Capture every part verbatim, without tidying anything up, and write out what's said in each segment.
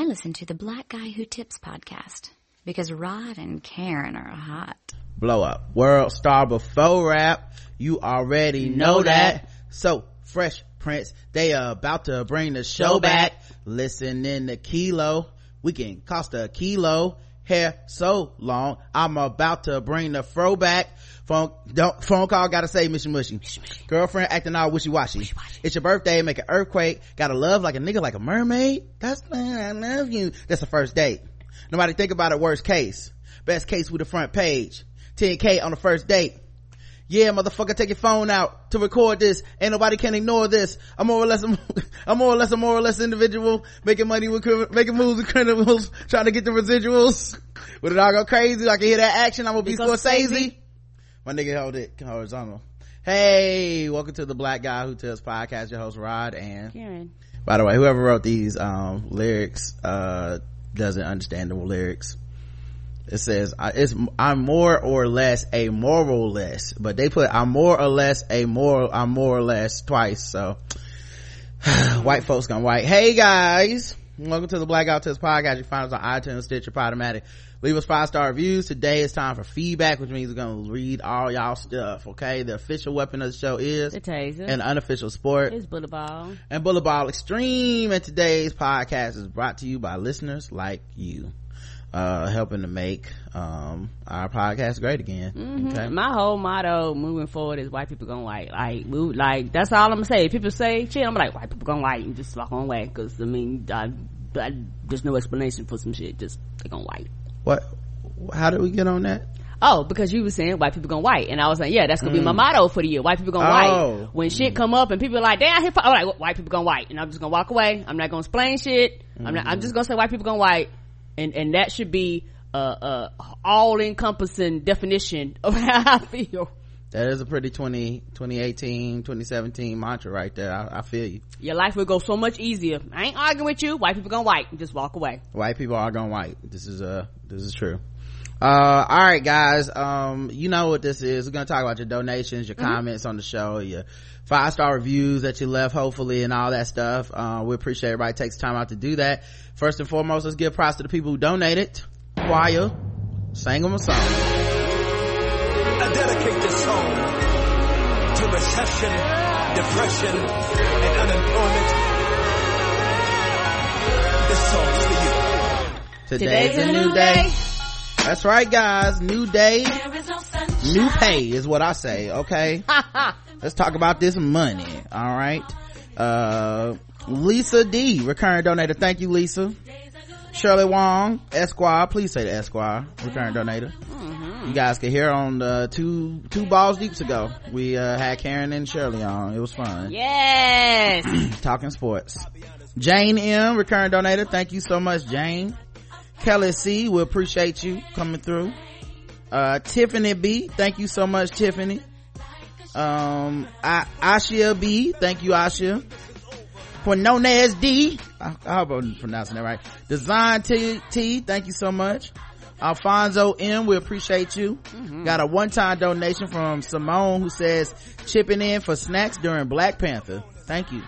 I listen to the Black Guy Who Tips podcast because Rod and Karen are hot. Blow up. World star before rap. You already know, know that. that. So, Fresh Prince, they are about to bring the show back. back. Listen in the kilo. We can cost a kilo. Hair so long. I'm about to bring the fro back. Phone, don't, phone call, gotta say mushy mushy. Girlfriend acting all wishy-washy. wishy-washy. It's your birthday, make an earthquake. Gotta love like a nigga like a mermaid. That's fine, I love you. That's the first date. Nobody think about it, worst case. Best case with the front page. ten K on the first date. Yeah, motherfucker, take your phone out to record this. Ain't nobody can ignore this. I'm more or less, a, I'm more or less a more or less individual, making money with, making moves with criminals, trying to get the residuals. When it all go crazy, I can hear that action. I'm gonna be Scorsese. My nigga hold it horizontal. Hey, welcome to the Black Guy Who Tells podcast. Your host Rod and Karen. By the way, whoever wrote these um lyrics uh doesn't understand the lyrics. It says it's I'm more or less a moral less, but they put I'm more or less a moral I'm more or less twice. So white folks gonna white. Hey guys, welcome to the Black Guy Who Tells podcast. You find us on iTunes, Stitcher, Podomatic. Leave us five star reviews. Today is time for feedback, which means we're gonna read all y'all stuff. Okay, the official weapon of the show is the taser, and the unofficial sport is bullet ball and bullet ball extreme. And today's podcast is brought to you by listeners like you, uh helping to make um our podcast great again. Mm-hmm. Okay, my whole motto moving forward is white people gonna white. Like move, like that's all I'm gonna say. If people say shit, I'm like white people gonna white and just walk on away, because I mean I, I, there's no explanation for some shit. Just they gonna white. What, how did we get on that? Oh, because you were saying white people gonna white, and I was like, yeah, that's gonna mm. be my motto for the year. White people gonna oh. white. When shit come up and people are like, damn, I'm like, well, white people gonna white, and I'm just gonna walk away. I'm not gonna explain shit. Mm. I'm not. I'm just gonna say white people gonna white, and and that should be a, a all encompassing definition of how I feel. That is a pretty twenty, twenty eighteen, twenty seventeen mantra right there. I, I feel you. Your life will go so much easier. I ain't arguing with you. White people gonna white, and just walk away. White people are gonna white. This is uh this is true. Uh all right guys, um you know what this is. We're gonna talk about your donations, your mm-hmm. comments on the show, your five star reviews that you left, hopefully, and all that stuff. Uh we appreciate everybody takes time out to do that. First and foremost, let's give props to the people who donated. Choir sang them a song. I dedicate this song to recession, depression, and unemployment. This song's for you. Today's, Today's a new day. day. That's right, guys. New day, no new pay is what I say. Okay. Let's talk about this money. All right. Uh, Lisa D, recurring donator. Thank you, Lisa. Shirley Wong, Esquire. Please say the Esquire, recurring donator. Mm-hmm. You guys can hear on the two two balls deeps ago. We uh, had Karen and Shirley on. It was fun. Yes. Talking sports. Jane M, recurring donator. Thank you so much, Jane. Kelly C, we appreciate you coming through. Uh, Tiffany B, thank you so much, Tiffany. Um, I, Ashia B, thank you, Ashia. Quinones D, I, I hope I'm pronouncing that right. Design T, T, thank you so much. Alfonso M, we appreciate you. Mm-hmm. Got a one-time donation from Simone, who says chipping in for snacks during Black Panther. Thank you.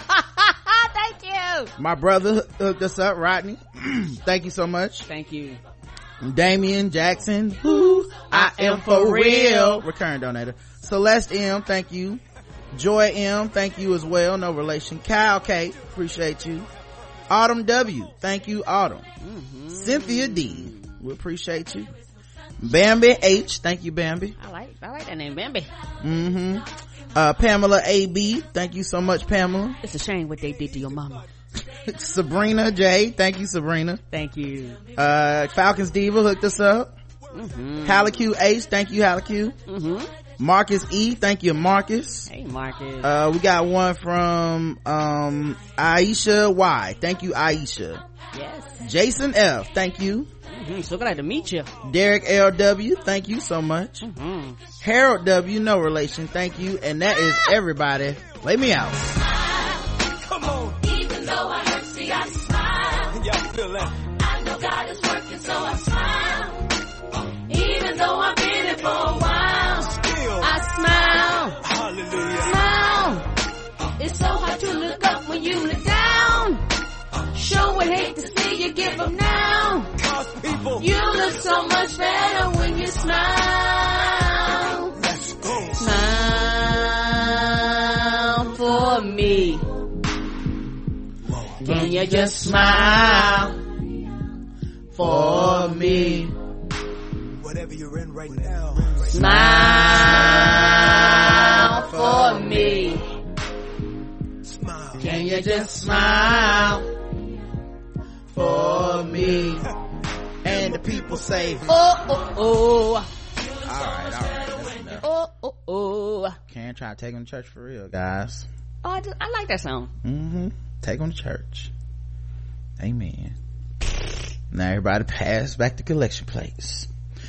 Thank you. My brother hooked us up, Rodney. Thank you so much. Thank you. Damian Jackson, who I am for real, recurring donator. Celeste M, thank you. Joy M, thank you as well, no relation. Kyle K, appreciate you. Autumn W, thank you, Autumn. Mm-hmm. Cynthia D, we appreciate you. Bambi H, thank you, Bambi. I like I like that name, Bambi. Mm-hmm. Uh, Pamela A B, thank you so much, Pamela. It's a shame what they did to your mama. Sabrina J, thank you, Sabrina. Thank you. Uh, Falcons Diva hooked us up. Mm-hmm. Halicu H, thank you, Halicu. Mm-hmm. Marcus E, thank you, Marcus. Hey, Marcus. Uh, we got one from um Aisha Y, thank you, Aisha. Yes. Jason F, thank you. Mm-hmm. So glad to meet you. Derek L W, thank you so much. Mm-hmm. Harold W, no relation, thank you. And that is everybody. Lay me out. Come on. Even though I hurt, see, I smile. Y'all feel that? I know God is working, so I smile. Even though I've been here for a while, Still. I smile. Hallelujah. Smile. It's so hard to look up when you look down. Sure would hate to see you give up now. Cause people, You look so much better when you smile. let's go. Smile for me. Can you just smile for me? Whatever you're in right now, Smile for me. smile. Can you just smile for me? And the people say, Oh, oh, oh. all right, all right, that's enough. Oh, oh, oh. Can't try to take them to church for real, guys. Oh, I, just, I like that song. Mm-hmm. Take them to church. Amen. Now everybody pass back the collection plates.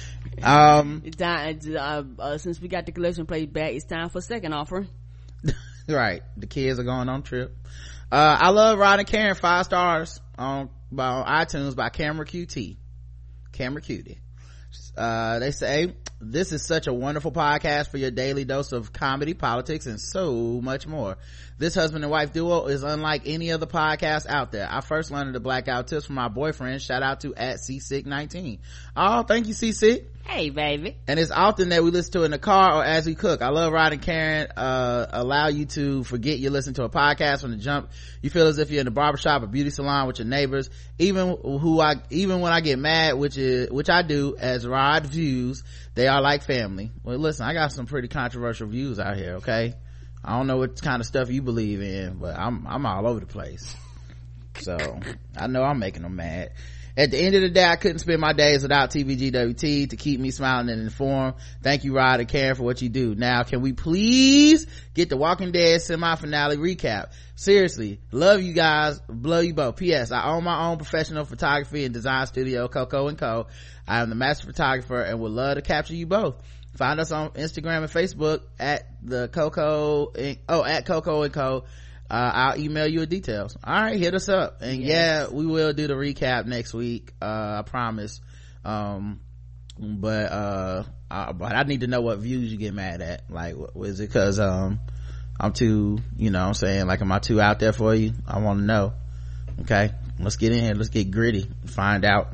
Um, It's time, uh, uh, since we got the collection plate back, it's time for second offering. right. The kids are going on trip. Uh, I love Rod and Karen, five stars on, by, on iTunes by Camera Q T. Camera Cutie. Uh, they say, this is such a wonderful podcast for your daily dose of comedy, politics, and so much more. This husband and wife duo is unlike any other podcast out there. I first learned of the blackout tips from my boyfriend. Shout out to at C Sick nineteen. Oh, thank you, C Sick. Hey, baby. And it's often that we listen to it in the car or as we cook. I love Rod and Karen, uh, allow you to forget you're listening to a podcast from the jump. You feel as if you're in a barbershop or beauty salon with your neighbors. Even who I, even when I get mad, which is, which I do, as Rod views, they are like family. Well, listen, I got some pretty controversial views out here, okay? I don't know what kind of stuff you believe in, but I'm, I'm all over the place. So, I know I'm making them mad. At the end of the day, I couldn't spend my days without T V G W T to keep me smiling and informed. Thank you, Rod and Karen, for what you do. Now, can we please get the Walking Dead semi-finale recap? Seriously, love you guys, blow you both. P S. I own my own professional photography and design studio, Coco and Co. I am the master photographer and would love to capture you both. Find us on Instagram and Facebook at the Coco, and, oh, at Coco and Co. Uh, I'll email you the details. All right, hit us up. And yes. yeah, we will do the recap next week. Uh, I promise. Um, but, uh, I, but I need to know what views you get mad at. Like, was it cause, um, I'm too, you know what I'm saying? Like, am I too out there for you? I want to know. Okay. Let's get in here. Let's get gritty. Find out.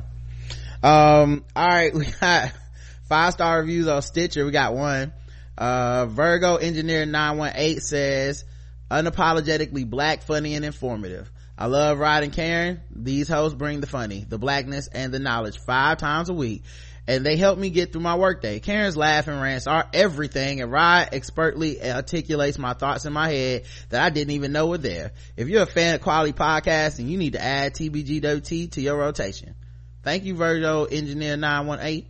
Um, all right. We got five star reviews on Stitcher. We got one. Uh, Virgo Engineer nine one eight says, unapologetically black, funny, and informative. I love Rod and Karen. These hosts bring the funny, the blackness, and the knowledge five times a week, and they help me get through my workday. Karen's laugh and rants are everything, and Rod expertly articulates my thoughts in my head that I didn't even know were there. If you're a fan of quality podcasting, you need to add T B G W T to your rotation. Thank you, Virgo Engineer nine one eight.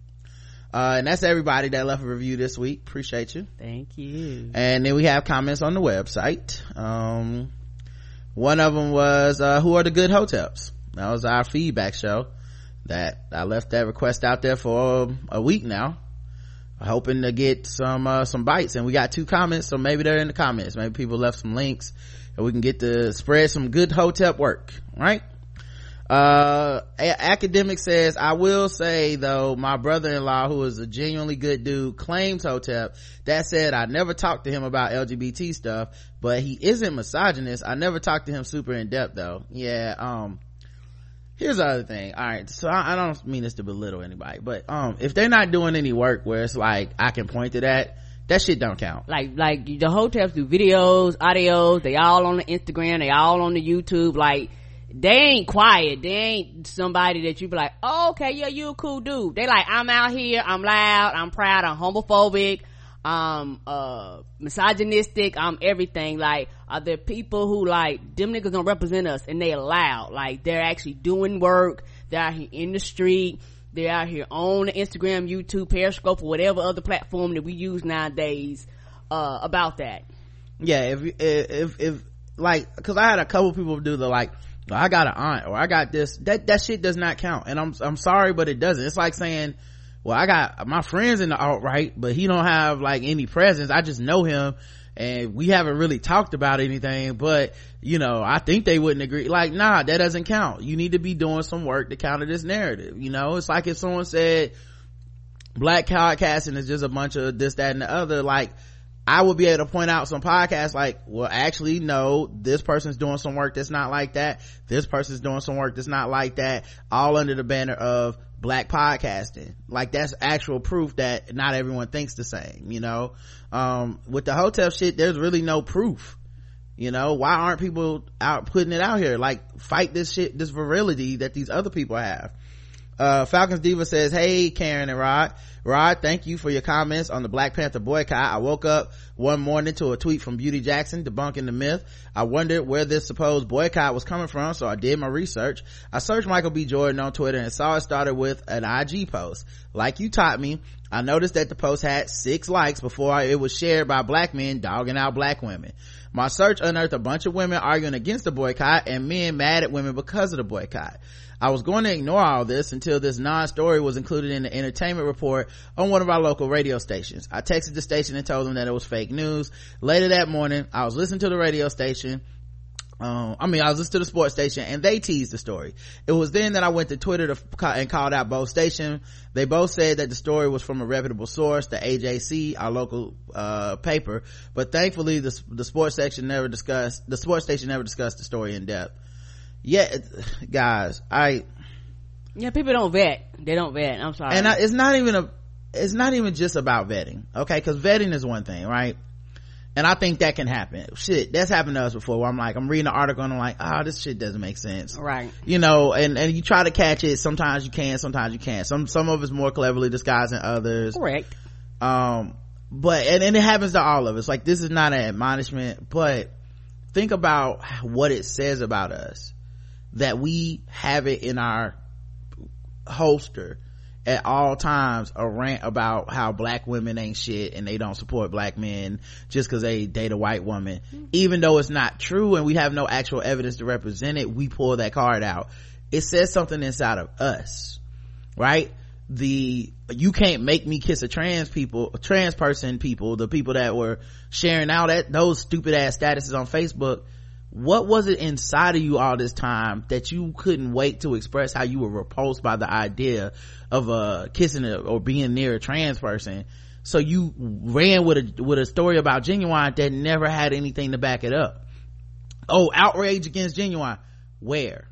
Uh, and that's everybody that left a review this week. Appreciate you. Thank you. And then we have comments on the website. Um, one of them was, uh, who are the good hotels? That was our feedback show that I left that request out there for a week now, hoping to get some, uh, some bites. And we got two comments, so maybe they're in the comments. Maybe people left some links and we can get to spread some good hotel work, right? Uh, a- academic says, I will say though, my brother-in-law, who is a genuinely good dude, claims Hotep. That said, I never talked to him about L G B T stuff, but he isn't misogynist. I never talked to him super in depth though. Yeah, um, here's the other thing. All right, so I, I don't mean this to belittle anybody, but um, if they're not doing any work where it's like I can point to that, that shit don't count. Like, like the Hoteps do videos, audios, they all on the Instagram, they all on the YouTube, like, they ain't quiet. They ain't somebody that you be like, oh, okay, yeah, you a cool dude. They like, I'm out here, I'm loud, I'm proud, I'm homophobic, I'm uh misogynistic, I'm everything. Like, are there people who like, them niggas gonna represent us and they loud, like they're actually doing work, they're out here in the street, they're out here on the Instagram, YouTube, Periscope, or whatever other platform that we use nowadays, uh about that. Yeah, if if if like, because I had a couple people do the like, I got an aunt or I got this, that that shit does not count. And i'm i'm sorry, but it doesn't. It's like saying, well, I got my friends in the alt-right, but he don't have like any presence. I just know him and we haven't really talked about anything, but you know, I think they wouldn't agree. Like, nah, that doesn't count. You need to be doing some work to counter this narrative. You know, it's like if someone said black podcasting is just a bunch of this, that, and the other. Like, I would be able to point out some podcasts like, well, actually, no, this person's doing some work that's not like that. This person's doing some work that's not like that, all under the banner of black podcasting. Like, that's actual proof that not everyone thinks the same, you know? Um, with the hotel shit, there's really no proof. You know, why aren't people out putting it out here? Like, fight this shit, this virility that these other people have. Uh, Falcons Diva says, hey, Karen and Rod. Rod, thank you for your comments on the Black Panther boycott. I woke up one morning to a tweet from Beauty Jackson debunking the myth. I wondered where this supposed boycott was coming from, so I did my research. I searched Michael B. Jordan on Twitter and saw it started with an I G post. Like you taught me, I noticed that the post had six likes before it was shared by black men dogging out black women. My search unearthed a bunch of women arguing against the boycott and men mad at women because of the boycott. I was going to ignore all this until this non-story was included in the entertainment report on one of our local radio stations. I texted the station and told them that it was fake news. Later that morning, I was listening to the radio station. Um, I mean, I was listening to the sports station and they teased the story. It was then that I went to Twitter to, and called out both stations. They both said that the story was from a reputable source, the A J C, our local, uh, paper. But thankfully, the, the sports section never discussed, the sports station never discussed the story in depth. Yeah, guys, I, yeah, people don't vet. They don't vet. I'm sorry. And I, it's not even a, it's not even just about vetting. Okay. Cause vetting is one thing, right? And I think that can happen. Shit, that's happened to us before where I'm like, I'm reading an article and I'm like, oh, this shit doesn't make sense. Right. You know, and, and you try to catch it. Sometimes you can, sometimes you can't. Some, some of it's more cleverly disguised than others. Correct. Um, but, and, and it happens to all of us. Like, this is not an admonishment, but think about what it says about us. That we have it in our holster at all times, a rant about how black women ain't shit and they don't support black men just because they date a white woman. Mm-hmm. Even though it's not true and we have no actual evidence to represent it, we pull that card out. It says something inside of us, right? The, you can't make me kiss a trans people, a trans person people, the people that were sharing out at those stupid ass statuses on Facebook. What was it inside of you all this time that you couldn't wait to express how you were repulsed by the idea of uh kissing a, or being near a trans person? So you ran with a with a story about Genuine that never had anything to back it up. Oh, outrage against Genuine. Where?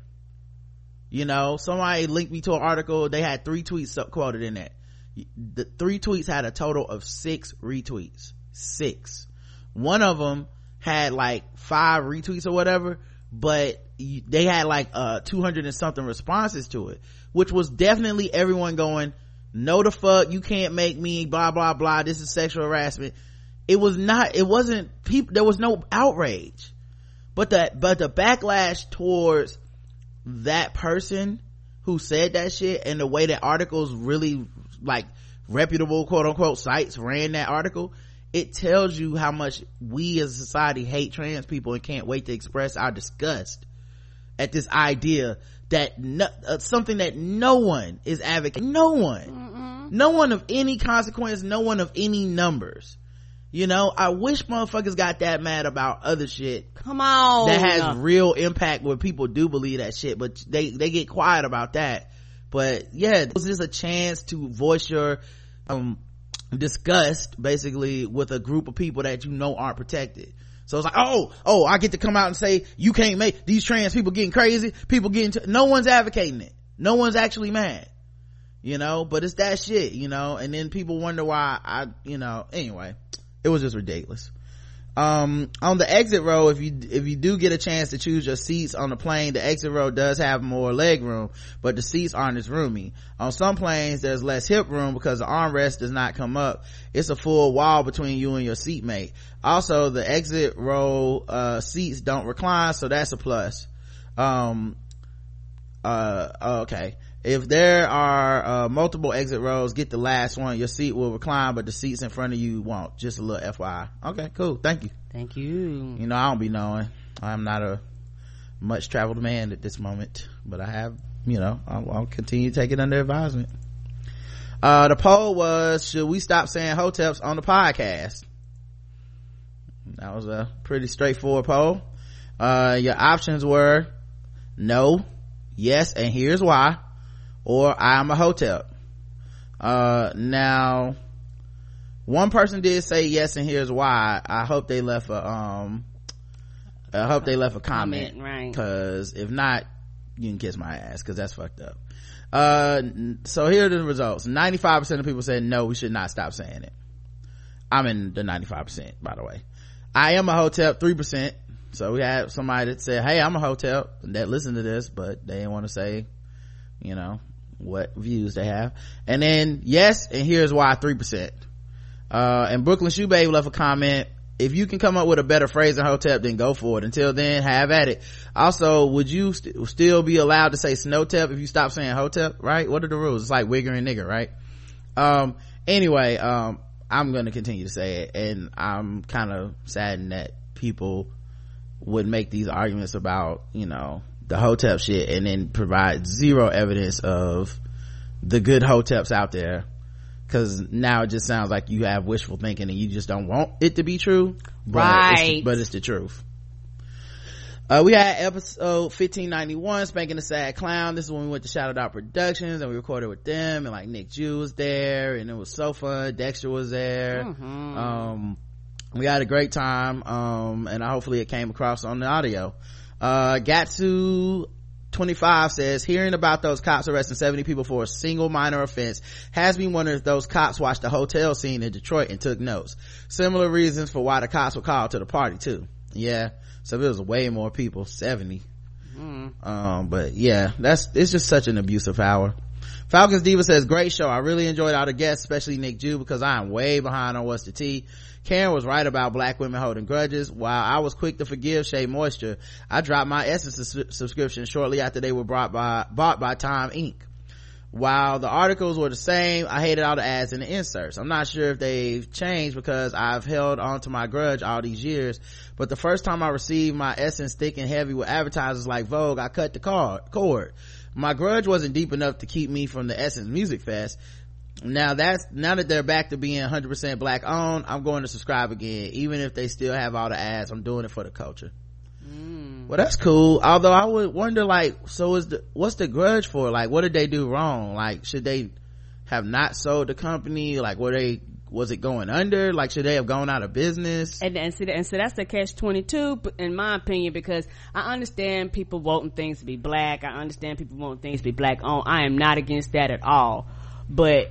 You know, somebody linked me to an article. They had three tweets quoted in that. The three tweets had a total of six retweets. Six. One of them had like five retweets or whatever, but they had like uh two hundred and something responses to it, which was definitely everyone going, no the fuck, you can't make me, blah blah blah, this is sexual harassment. It was not, it wasn't people, there was no outrage, but the but the backlash towards that person who said that shit and the way that articles really, like, reputable quote unquote sites ran that article, it tells you how much we as a society hate trans people and can't wait to express our disgust at this idea that no, uh, something that no one is advocating. No one. Mm-mm. No one of any consequence, no one of any numbers. You know, I wish motherfuckers got that mad about other shit. Come on. That has real impact where people do believe that shit, but they, they get quiet about that. But yeah, this is a chance to voice your, um, disgust basically with a group of people that you know aren't protected. So it's like, oh oh I get to come out and say you can't make these trans people getting crazy, people getting to, no one's advocating it, no one's actually mad, you know, but it's that shit, you know, and then people wonder why I, you know, anyway, it was just ridiculous. Um on the exit row, if you if you do get a chance to choose your seats on the plane, the exit row does have more leg room, but the seats aren't as roomy. On some planes there's less hip room because the armrest does not come up. It's a full wall between you and your seatmate. Also, the exit row uh seats don't recline, so that's a plus. Um uh okay, if there are uh multiple exit rows, get the last one. Your seat will recline, but the seats in front of you won't. Just a little F Y I. Okay, cool, thank you. Thank you. You know, I don't be knowing. I'm not a much traveled man at this moment, but I have, you know, I'll, I'll continue to take it under advisement. Uh the poll was, should we stop saying hoteps on the podcast? That was a pretty straightforward poll. Uh your options were no, yes, and here's why, or I'm a hotep. Uh now One person did say yes, and here's why. I hope they left a um I hope they left a comment, comment right? Because if not, you can kiss my ass, because that's fucked up. Uh so here are the results. ninety-five percent of people said no, we should not stop saying it. I'm in the ninety-five percent, by the way. I am a hotel, three percent. So we had somebody that said, hey, I'm a hotel, that listened to this, but they didn't want to say, you know, what views they have. And then yes, and here's why, three percent. Uh and Brooklyn Shoe Babe left a comment, if you can come up with a better phrase than hotep, then go for it. Until then, have at it. Also, would you st- still be allowed to say snowtep if you stop saying hotep, right? What are the rules? It's like wigger and nigger, right? Um anyway, um I'm gonna continue to say it, and I'm kind of saddened that people would make these arguments about, you know, the hotep shit and then provide zero evidence of the good hoteps out there, because now it just sounds like you have wishful thinking and you just don't want it to be true, but right? It's, but it's the truth. Uh, we had episode fifteen ninety-one, Spanking the Sad Clown. This is when we went to Shadow Dot Productions and we recorded with them, and like Nick Jew was there, and it was so fun. Dexter was there. Mm-hmm. Um, we had a great time, um, and hopefully it came across on the audio. Uh, Gatsu twenty-five says, hearing about those cops arresting seventy people for a single minor offense has me wondering if those cops watched the hotel scene in Detroit and took notes. Similar reasons for why the cops were called to the party too. Yeah, so it was way more people, seventy. Mm. Um, but yeah, that's, it's just such an abuse of power. Falcons Diva says, great show. I really enjoyed all the guests, especially Nick Jew, because I am way behind on what's the tea. Karen was right about black women holding grudges. While I was quick to forgive Shea Moisture, I dropped my Essence su- subscription shortly after they were brought by, bought by Time Incorporated. While the articles were the same, I hated all the ads and the inserts. I'm not sure if they've changed because I've held on to my grudge all these years, but the first time I received my Essence thick and heavy with advertisers like Vogue, I cut the card, cord. My grudge wasn't deep enough to keep me from the Essence Music Fest. Now that's, now that they're back to being one hundred percent black owned, I'm going to subscribe again. Even if they still have all the ads, I'm doing it for the culture. Mm. Well, that's cool. Although I would wonder, like, so is the, what's the grudge for? Like, what did they do wrong? Like, should they have not sold the company? Like, were they, was it going under? Like, should they have gone out of business? And, and, see, and so that's the catch twenty-two, in my opinion, because I understand people wanting things to be black. I understand people wanting things to be black owned. I am not against that at all. But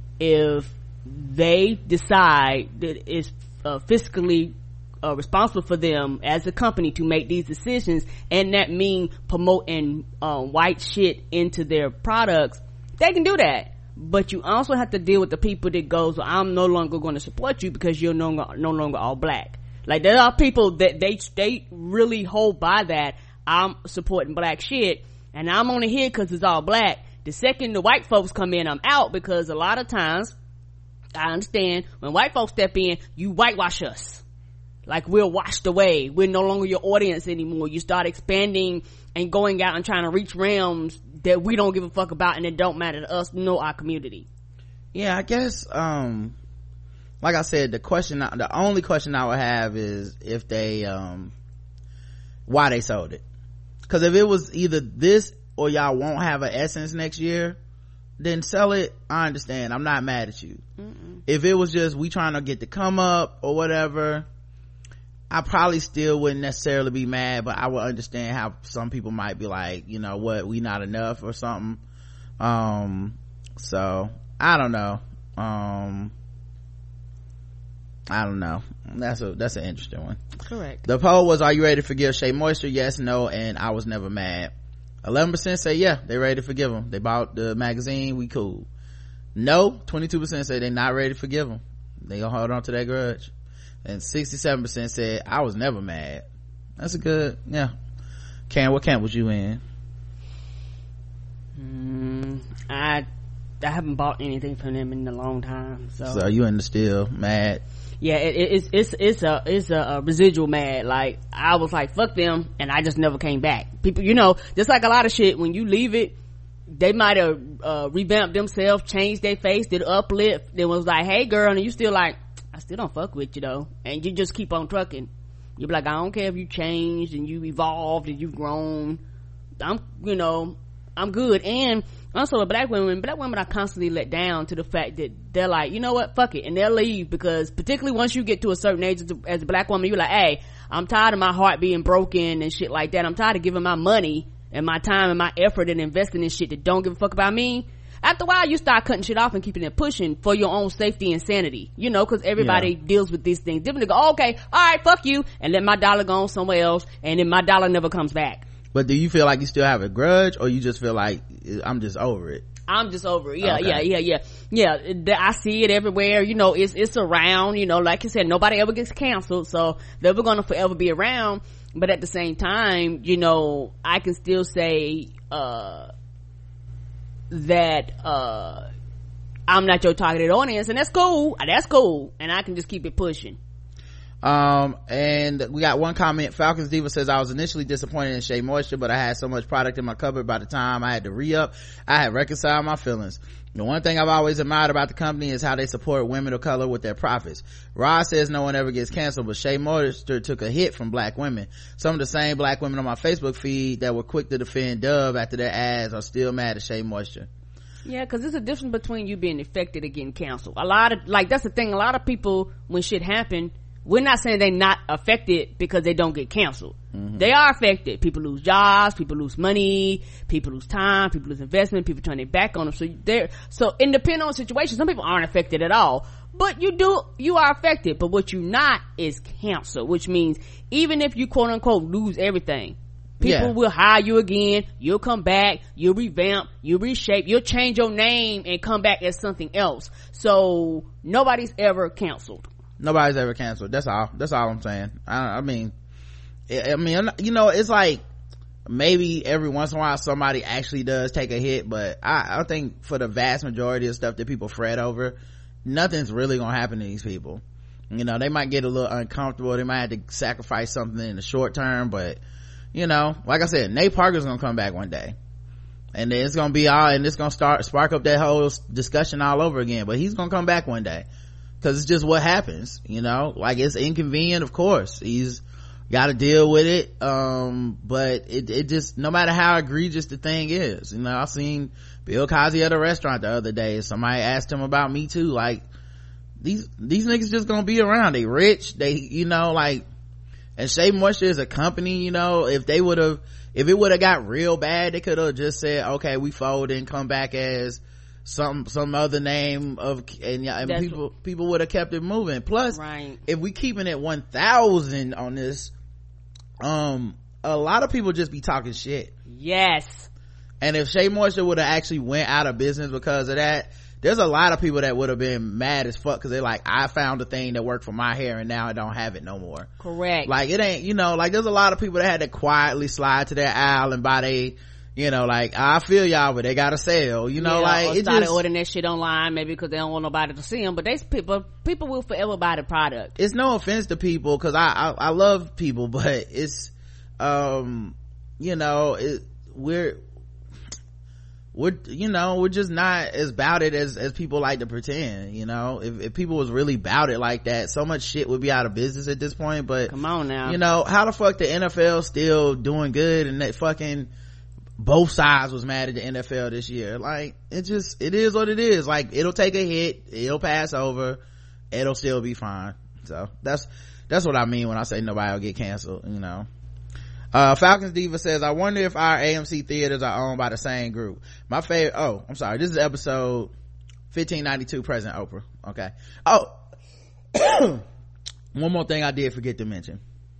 if they decide that it's uh, fiscally uh, responsible for them as a company to make these decisions, and that mean promoting uh, white shit into their products, they can do that. But you also have to deal with the people that goes, well, I'm no longer going to support you because you're no longer, no longer all black. Like, there are people that they they really hold by that. I'm supporting black shit and I'm only here because it's all black. The second the white folks come in, I'm out, because a lot of times I understand when white folks step in, you whitewash us. Like, we're washed away. We're no longer your audience anymore. You start expanding and going out and trying to reach realms that we don't give a fuck about and it don't matter to us nor our community. Yeah, I guess, um, like I said, the question, the only question I would have is if they, um, why they sold it. Cause if it was either this or y'all won't have an Essence next year, then sell it. I understand. I'm not mad at you. Mm-mm. If it was just we trying to get the come up or whatever, I probably still wouldn't necessarily be mad, but I would understand how some people might be like, you know what, we not enough or something. Um, so I don't know. Um, I don't know. That's a, that's an interesting one. Correct. The poll was, are you ready to forgive Shea Moisture? Yes, no, and I was never mad. eleven percent say yeah, they ready to forgive him. They bought the magazine, we cool. No, twenty-two percent say they not ready to forgive him. They gonna hold on to that grudge. And sixty-seven percent said I was never mad. That's a good, yeah. Karen, what camp was you in? Mm, I I haven't bought anything from them in a long time. So, so you in the still mad? Yeah, it, it, it's it's it's a it's a, a residual mad. Like, I was like, fuck them, and I just never came back. People, you know, just like a lot of shit, when you leave it, they might have uh, revamped themselves, changed their face, did uplift, then was like, hey girl, and you still like, I still don't fuck with you though, and you just keep on trucking. You be like, I don't care if you changed and you evolved and you've grown. I'm, you know, I'm good. And also with black women, black women are constantly let down to the fact that they're like, you know what, fuck it, and they'll leave, because particularly once you get to a certain age as a, as a black woman, you're like, hey, I'm tired of my heart being broken and shit like that. I'm tired of giving my money and my time and my effort and investing in shit that don't give a fuck about me. After a while, you start cutting shit off and keeping it pushing for your own safety and sanity, you know, because everybody yeah. deals with these things differently. Go, okay, all right, fuck you, and let my dollar go on somewhere else, and then my dollar never comes back. But do you feel like you still have a grudge, or you just feel like I'm just over it? I'm just over it. Yeah, okay. yeah, yeah, yeah. Yeah, I see it everywhere. You know, it's, it's around, you know, like I said, nobody ever gets canceled, so they're gonna forever be around. But at the same time, you know, I can still say, uh, that, uh, I'm not your targeted audience, and that's cool. That's cool. And I can just keep it pushing. Um, and we got one comment. Falcons Diva says, I was initially disappointed in Shea Moisture, but I had so much product in my cupboard by the time I had to re-up, I had reconciled my feelings. The one thing I've always admired about the company is how they support women of color with their profits. Rod says no one ever gets canceled, but Shea Moisture took a hit from black women. Some of the same black women on my Facebook feed that were quick to defend Dove after their ads are still mad at Shea Moisture. Yeah, because there's a difference between you being affected and getting canceled. A lot of, like, that's the thing, a lot of people, when shit happen, we're not saying they're not affected because they don't get canceled. Mm-hmm. They are affected. People lose jobs, people lose money, people lose time, people lose investment, people turn their back on them. So they're, so in depending on the situation, some people aren't affected at all. But you do, you are affected. But what you're not is canceled, which means even if you quote unquote lose everything, people yeah. will hire you again, you'll come back, you'll revamp, you'll reshape, you'll change your name and come back as something else. So nobody's ever canceled. Nobody's ever canceled. That's all. That's all I'm saying. I, I mean, I mean, you know, it's like maybe every once in a while somebody actually does take a hit, but I, I think for the vast majority of stuff that people fret over, nothing's really gonna happen to these people. You know, they might get a little uncomfortable. They might have to sacrifice something in the short term, but you know, like I said, Nate Parker's gonna come back one day. And then it's gonna be all, and it's gonna start, spark up that whole discussion all over again, but he's gonna come back one day. Cause it's just what happens, you know, like it's inconvenient, of course. He's got to deal with it. Um, but it, it just, no matter how egregious the thing is, you know, I seen Bill Cosby at a restaurant the other day. Somebody asked him about Me Too. Like, these, these niggas just gonna be around. They rich. They, you know, like, and Shea Moisture is a company, you know, if they would have, if it would have got real bad, they could have just said, okay, we fold and come back as some some other name of, and, and people what, people would have kept it moving. Plus right. if we keeping it one thousand on this, um a lot of people just be talking shit. Yes. And if Shea Moisture would have actually went out of business because of that, there's a lot of people that would have been mad as fuck because they're like, I found a thing that worked for my hair and now I don't have it no more. Correct. Like, it ain't, you know, like there's a lot of people that had to quietly slide to their aisle and buy they, you know, like, I feel y'all, but they gotta sell, you know, yeah, like, or it started just ordering that shit online maybe because they don't want nobody to see them, but they people people will forever buy the product. It's no offense to people because I, I I love people, but it's um you know, it, we're we're you know we're just not as about it as as people like to pretend. You know, if, if people was really about it like that, so much shit would be out of business at this point. But come on now, you know, how the fuck the N F L still doing good and that fucking both sides was mad at the N F L this year? Like, it just, it is what it is. Like, it'll take a hit, it'll pass over, it'll still be fine. So that's that's what I mean when I say nobody will get canceled, you know. uh Falcons Diva says, I wonder if our A M C theaters are owned by the same group. My favorite, oh I'm sorry, this is episode fifteen ninety-two, President Oprah. Okay. Oh one more thing I did forget to mention.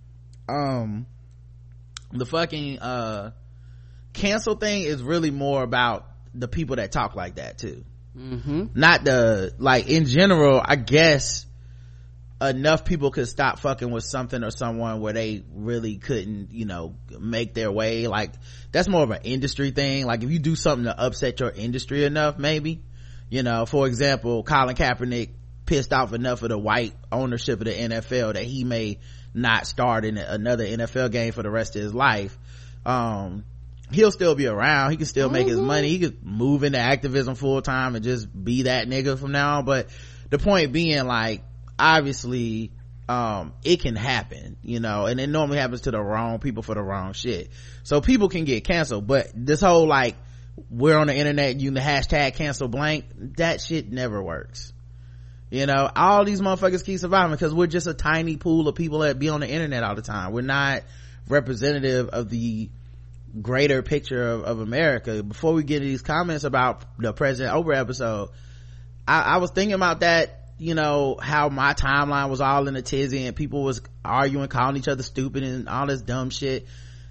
Um the fucking uh cancel thing is really more about the people that talk like that too. Mm-hmm. Not the, like, in general, I guess enough people could stop fucking with something or someone where they really couldn't, you know, make their way. Like, that's more of an industry thing. Like, if you do something to upset your industry enough, maybe, you know, for example, Colin Kaepernick pissed off enough of the white ownership of the N F L that he may not start in another N F L game for the rest of his life. um he'll still be around, he can still make mm-hmm. his money, he could move into activism full time and just be that nigga from now on. But the point being, like, obviously um it can happen, you know, and it normally happens to the wrong people for the wrong shit, so people can get canceled. But this whole, like, we're on the internet using the hashtag cancel blank. That shit never works. You know, all these motherfuckers keep surviving because we're just a tiny pool of people that be on the internet all the time. We're not representative of the greater picture of, of America. Before we get to these comments about the President Oprah episode, I, I was thinking about that, you know, how my timeline was all in a tizzy and people was arguing, calling each other stupid and all this dumb shit.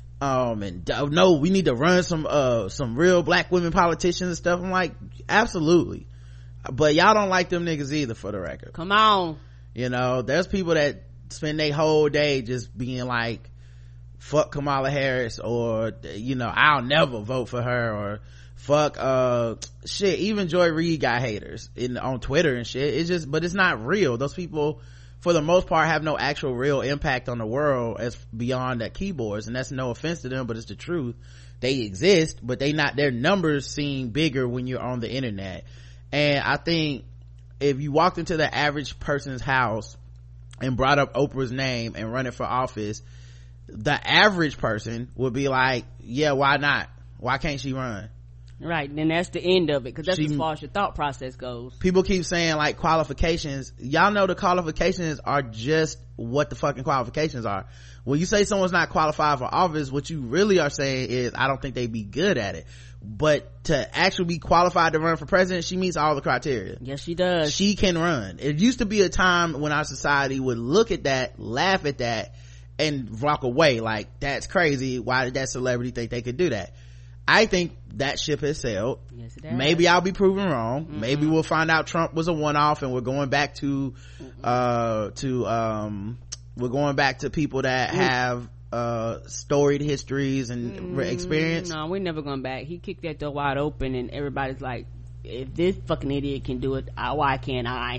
Um, and uh, no, we need to run some, uh, some real black women politicians and stuff. I'm like, absolutely. But y'all don't like them niggas either, for the record. Come on. You know, there's people that spend their whole day just being like, fuck Kamala Harris, or, you know, I'll never vote for her, or fuck, uh, shit, even Joy Reid got haters in, on Twitter and shit. It's just, but it's not real. Those people, for the most part, have no actual real impact on the world as beyond their keyboards, and that's no offense to them, but it's the truth. They exist, but they not, their numbers seem bigger when you're on the internet. And I think if you walked into the average person's house and brought up Oprah's name and run it for office, the average person would be like, yeah, why not? Why can't she run? Right, then that's the end of it, because that's She- as far as your thought process goes. People keep saying like qualifications. Y'all know the qualifications are just what the fucking qualifications are. When you say someone's not qualified for office, what you really are saying is, I don't think they'd be good at it. But to actually be qualified to run for president, she meets all the criteria. Yes, she does. She can run. It used to be a time when our society would look at that, laugh at that, and walk away like, that's crazy. Why did that celebrity think they could do that? I think that ship has sailed. Yes, it has. Maybe I'll be proven wrong. Mm-hmm. Maybe we'll find out Trump was a one-off and we're going back to Mm-hmm. uh to um we're going back to people that Mm. have uh storied histories and re- experience. No, we're never going back. He kicked that door wide open and everybody's like, if this fucking idiot can do it, I, why can't I?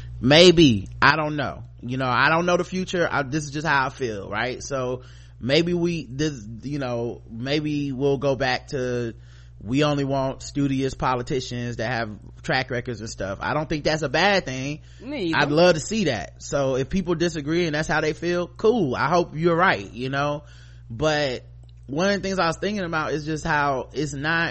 Maybe. I don't know. You know, I don't know the future. I, this is just how I feel, right? So maybe we this you know maybe we'll go back to, we only want studious politicians that have track records and stuff. I don't think that's a bad thing. Me I'd either. love to see that. So if people disagree and that's how they feel, cool. I hope you're right, you know. But one of the things I was thinking about is just how it's not,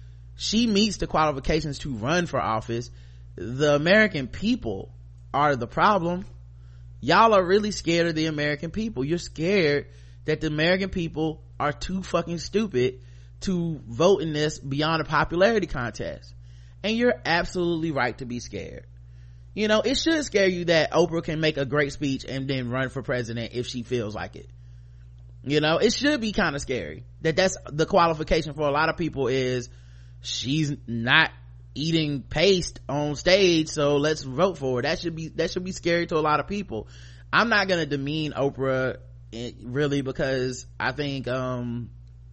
she meets the qualifications to run for office. The American people are the problem. Y'all are really scared of the American people. You're scared that the American people are too fucking stupid to vote in this beyond a popularity contest. And you're absolutely right to be scared. You know, it should scare you that Oprah can make a great speech and then run for president if she feels like it. You know, it should be kind of scary that that's the qualification for a lot of people, is she's not eating paste on stage, so let's vote for her. That should be, that should be scary to a lot of people. I'm not gonna demean Oprah really, because I think um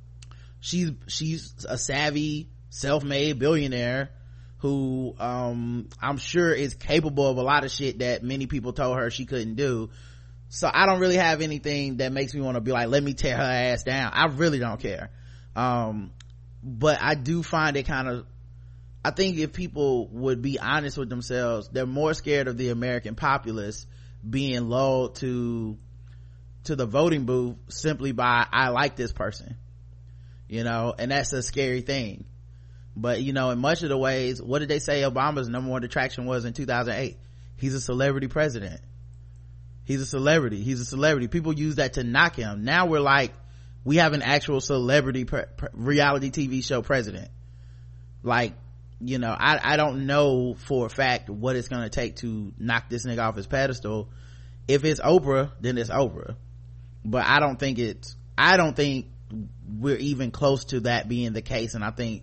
she's she's a savvy, self-made billionaire who um I'm sure is capable of a lot of shit that many people told her she couldn't do. So I don't really have anything that makes me want to be like, let me tear her ass down. I really don't care. Um but I do find it kind of, I think if people would be honest with themselves, they're more scared of the American populace being lulled to to the voting booth simply by, I like this person, you know, and that's a scary thing. But you know, in much of the ways, what did they say Obama's number one attraction was in two thousand eight? He's a celebrity president. He's a celebrity. He's a celebrity. People use that to knock him. Now we're like, we have an actual celebrity pre- pre- reality T V show president. Like, you know, I, I don't know for a fact what it's gonna take to knock this nigga off his pedestal. If it's Oprah, then it's Oprah. But I don't think it's, I don't think we're even close to that being the case. And I think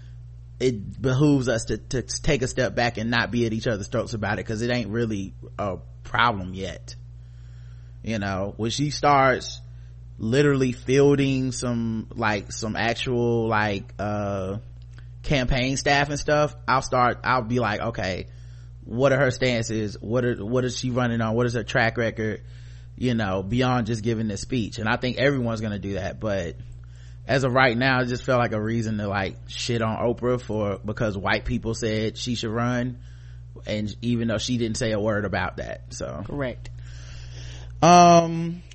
it behooves us to, to take a step back and not be at each other's throats about it, because it ain't really a problem yet. You know, when she starts literally fielding some, like, some actual, like, uh, campaign staff and stuff, I'll start, I'll be like, okay, what are her stances? What are, what is she running on? What is her track record? You know, beyond just giving this speech. And I think everyone's gonna do that, but as of right now, it just felt like a reason to like shit on Oprah for, because white people said she should run, and even though she didn't say a word about that. So Correct. um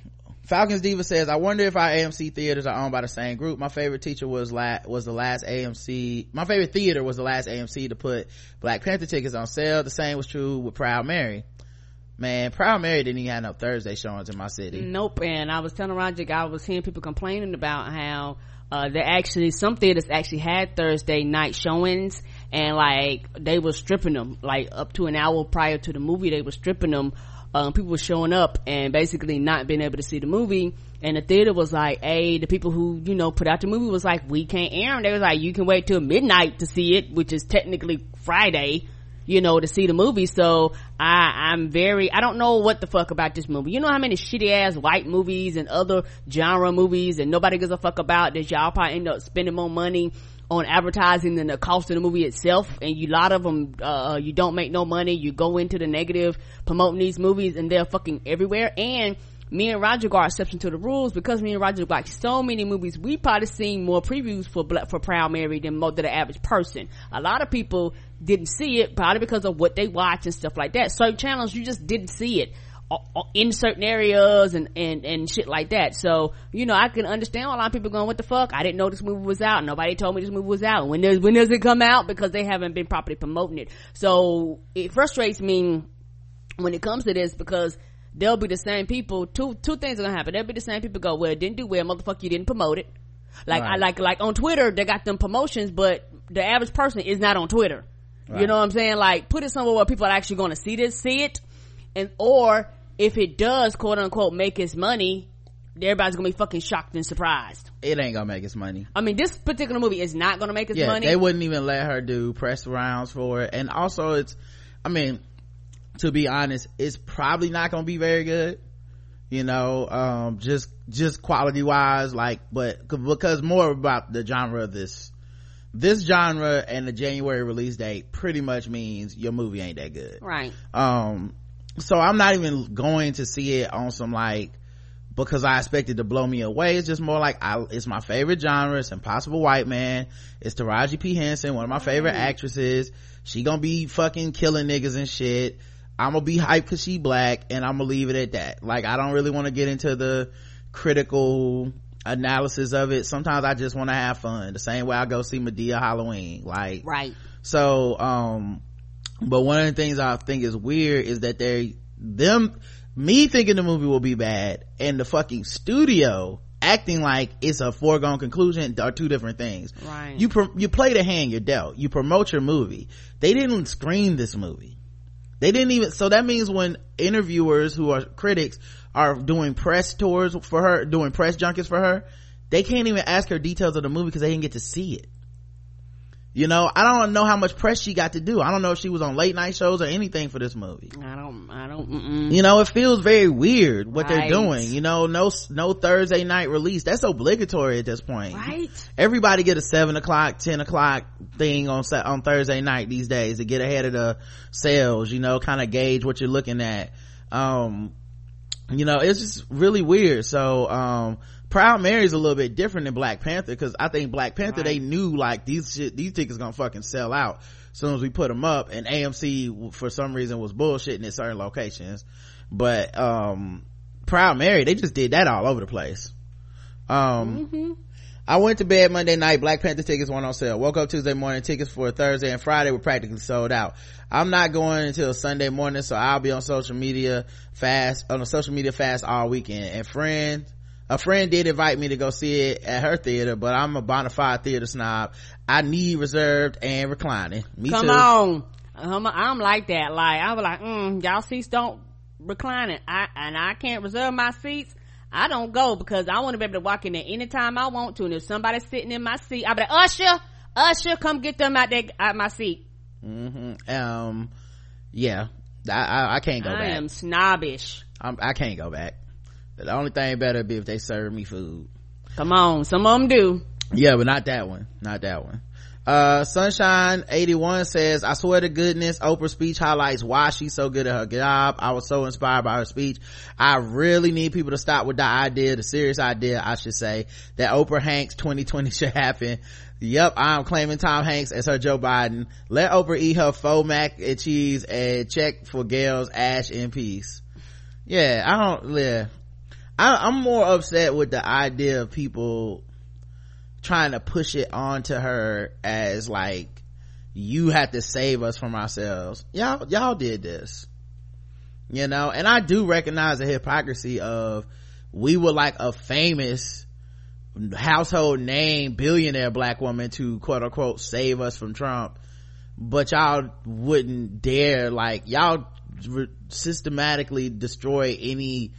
Falcons Diva says, I wonder if our A M C theaters are owned by the same group. My favorite teacher was la- was the last A M C, my favorite theater was the last A M C to put Black Panther tickets on sale. The same was true with Proud Mary. Man, Proud Mary didn't even have no Thursday showings in my city. Nope. And I was telling Roger, I was hearing people complaining about how uh they actually, some theaters actually had Thursday night showings, and like they were stripping them, like up to an hour prior to the movie they were stripping them. Um, people were showing up and basically not being able to see the movie, and the theater was like, hey, the people who, you know, put out the movie was like, we can't air them. They was like, you can wait till midnight to see it, which is technically Friday, you know, to see the movie. So I, I'm very, I don't know what the fuck about this movie. You know how many shitty ass white movies and other genre movies and nobody gives a fuck about that y'all probably end up spending more money on advertising than the cost of the movie itself, and you, a lot of them, uh, you don't make no money, you go into the negative promoting these movies, and they're fucking everywhere. And me and Roger got exception to the rules, because me and Roger watch so many movies, we probably seen more previews for Black, for Proud Mary than most of the average person. A lot of people didn't see it, probably because of what they watch and stuff like that. Certain channels, you just didn't see it in certain areas and and and shit like that. So, you know, I can understand a lot of people going, what the fuck, I didn't know this movie was out, nobody told me this movie was out, when does when does it come out, because they haven't been properly promoting it. So it frustrates me when it comes to this, because there'll be the same people, two two things are gonna happen. There'll be the same people go, well, it didn't do well, motherfucker, you didn't promote it. Like right. I like like on Twitter they got them promotions, but the average person is not on Twitter. Right. You know what I'm saying? Like, put it somewhere where people are actually going to see this see it, and or if it does quote unquote make its money, everybody's gonna be fucking shocked and surprised. It ain't gonna make its money. I mean, this particular movie is not gonna make its yeah, money. They wouldn't even let her do press rounds for it. And also it's, I mean, to be honest, it's probably not gonna be very good, you know, um just just quality wise, like, but because more about the genre of this this genre, and the January release date pretty much means your movie ain't that good, right? Um so I'm not even going to see it on some like, because I expect it to blow me away. It's just more like, I, it's my favorite genre. It's Impossible White Man. It's Taraji P. Henson, one of my favorite mm. actresses. She gonna be fucking killing niggas and shit. I'm gonna be hyped cause she black, and I'm gonna leave it at that. Like, I don't really want to get into the critical analysis of it. Sometimes I just want to have fun, the same way I go see Madea Halloween, like, right. So um but one of the things I think is weird is that they them me thinking the movie will be bad and the fucking studio acting like it's a foregone conclusion are two different things. Right. You pro- you play the hand you're dealt. You promote your movie. They didn't screen this movie. They didn't even, so that means when interviewers who are critics are doing press tours for her, doing press junkets for her, they can't even ask her details of the movie because they didn't get to see it. You know, I don't know how much press she got to do. I don't know if she was on late night shows or anything for this movie. I don't, I don't, mm-mm. You know, it feels very weird what right. they're doing. You know, no, no Thursday night release. That's obligatory at this point. Right. Everybody get a seven o'clock, ten o'clock thing on, on Thursday night these days to get ahead of the sales, you know, kind of gauge what you're looking at. Um, you know, it's just really weird. So, um, Proud Mary's a little bit different than Black Panther, because I think Black Panther, right. they knew like these shit, these tickets gonna fucking sell out as soon as we put them up, and A M C for some reason was bullshitting at certain locations. But um Proud Mary, they just did that all over the place. um mm-hmm. I went to bed Monday night, Black Panther tickets weren't on sale. Woke up Tuesday morning, tickets for Thursday and Friday were practically sold out. I'm not going until Sunday morning, so I'll be on social media fast on a social media fast all weekend. And friend A friend did invite me to go see it at her theater, but I'm a bona fide theater snob. I need reserved and reclining. Me Come too. on. I'm, I'm like that. Like, I was like, mm, y'all seats don't recline it. I, and I can't reserve my seats. I don't go because I want to be able to walk in there anytime I want to. And if somebody's sitting in my seat, I'll be like, Usher, Usher, come get them out there, out my seat. Mm-hmm. Um, yeah. I, I, I can't go I back. I am snobbish. I'm, I can't go back. The only thing better would be if they serve me food. Come on, some of them do. Yeah, but not that one. Not that one. Uh, Sunshine eighty-one says, I swear to goodness, Oprah's speech highlights why she's so good at her job. I was so inspired by her speech. I really need people to stop with the idea, the serious idea, I should say, that Oprah Hanks twenty twenty should happen. Yep, I'm claiming Tom Hanks as her Joe Biden. Let Oprah eat her faux mac and cheese and check for Gail's ash in peace. Yeah, I don't, yeah. I, I'm more upset with the idea of people trying to push it onto her as like, you have to save us from ourselves. Y'all, y'all did this, you know. And I do recognize the hypocrisy of, we were like a famous household name billionaire black woman to quote unquote save us from Trump, but y'all wouldn't dare, like, y'all re- systematically destroy any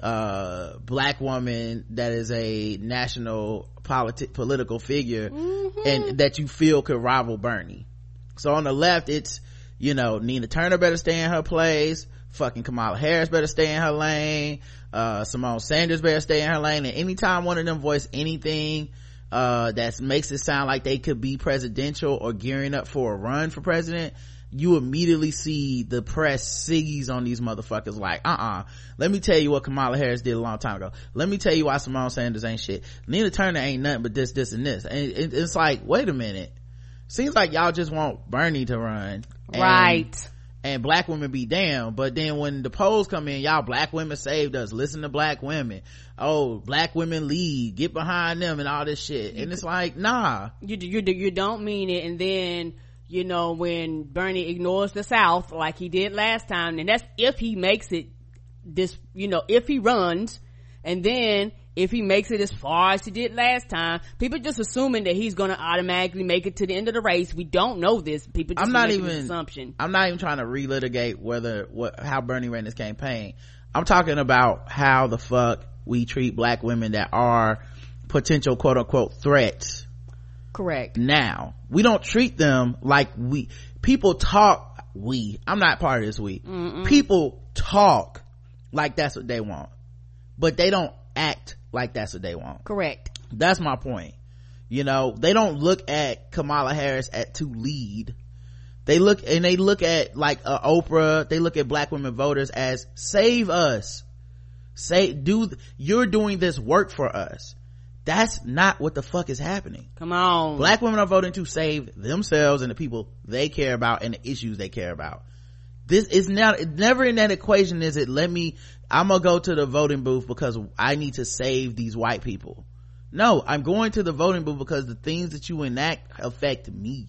uh black woman that is a national politi- political figure, mm-hmm. and that you feel could rival Bernie. So on the left, it's, you know, Nina Turner better stay in her place, fucking Kamala Harris better stay in her lane, uh Simone Sanders better stay in her lane, and anytime one of them voice anything uh that makes it sound like they could be presidential or gearing up for a run for president, you immediately see the press seize on these motherfuckers like, uh-uh, let me tell you what Kamala Harris did a long time ago. Let me tell you why Simone Sanders ain't shit. Nina Turner ain't nothing but this, this, and this. And it, it's like, wait a minute. Seems like y'all just want Bernie to run. And, right. And black women be damned. But then when the polls come in, y'all, black women saved us. Listen to black women. Oh, black women lead. Get behind them and all this shit. And it's like, nah. You, you, you don't mean it. And then, you know, when Bernie ignores the South like he did last time, and that's if he makes it this, you know, if he runs, and then if he makes it as far as he did last time, people just assuming that he's gonna automatically make it to the end of the race. We don't know this. People just I'm not making even this assumption. I'm not even trying to relitigate whether what how Bernie ran his campaign. I'm talking about how the fuck we treat black women that are potential quote unquote threats. Correct. Now we don't treat them like we people talk we I'm not part of this we Mm-mm. People talk like that's what they want, but they don't act like that's what they want. Correct. That's my point. You know, they don't look at Kamala Harris at to lead. They look and they look at like uh, Oprah. They look at black women voters as save us. Say do you're doing this work for us. That's not what the fuck is happening. Come on. Black women are voting to save themselves and the people they care about and the issues they care about. This is not, never in that equation is it, let me, I'm gonna go to the voting booth because I need to save these white people. No, I'm going to the voting booth because the things that you enact affect me.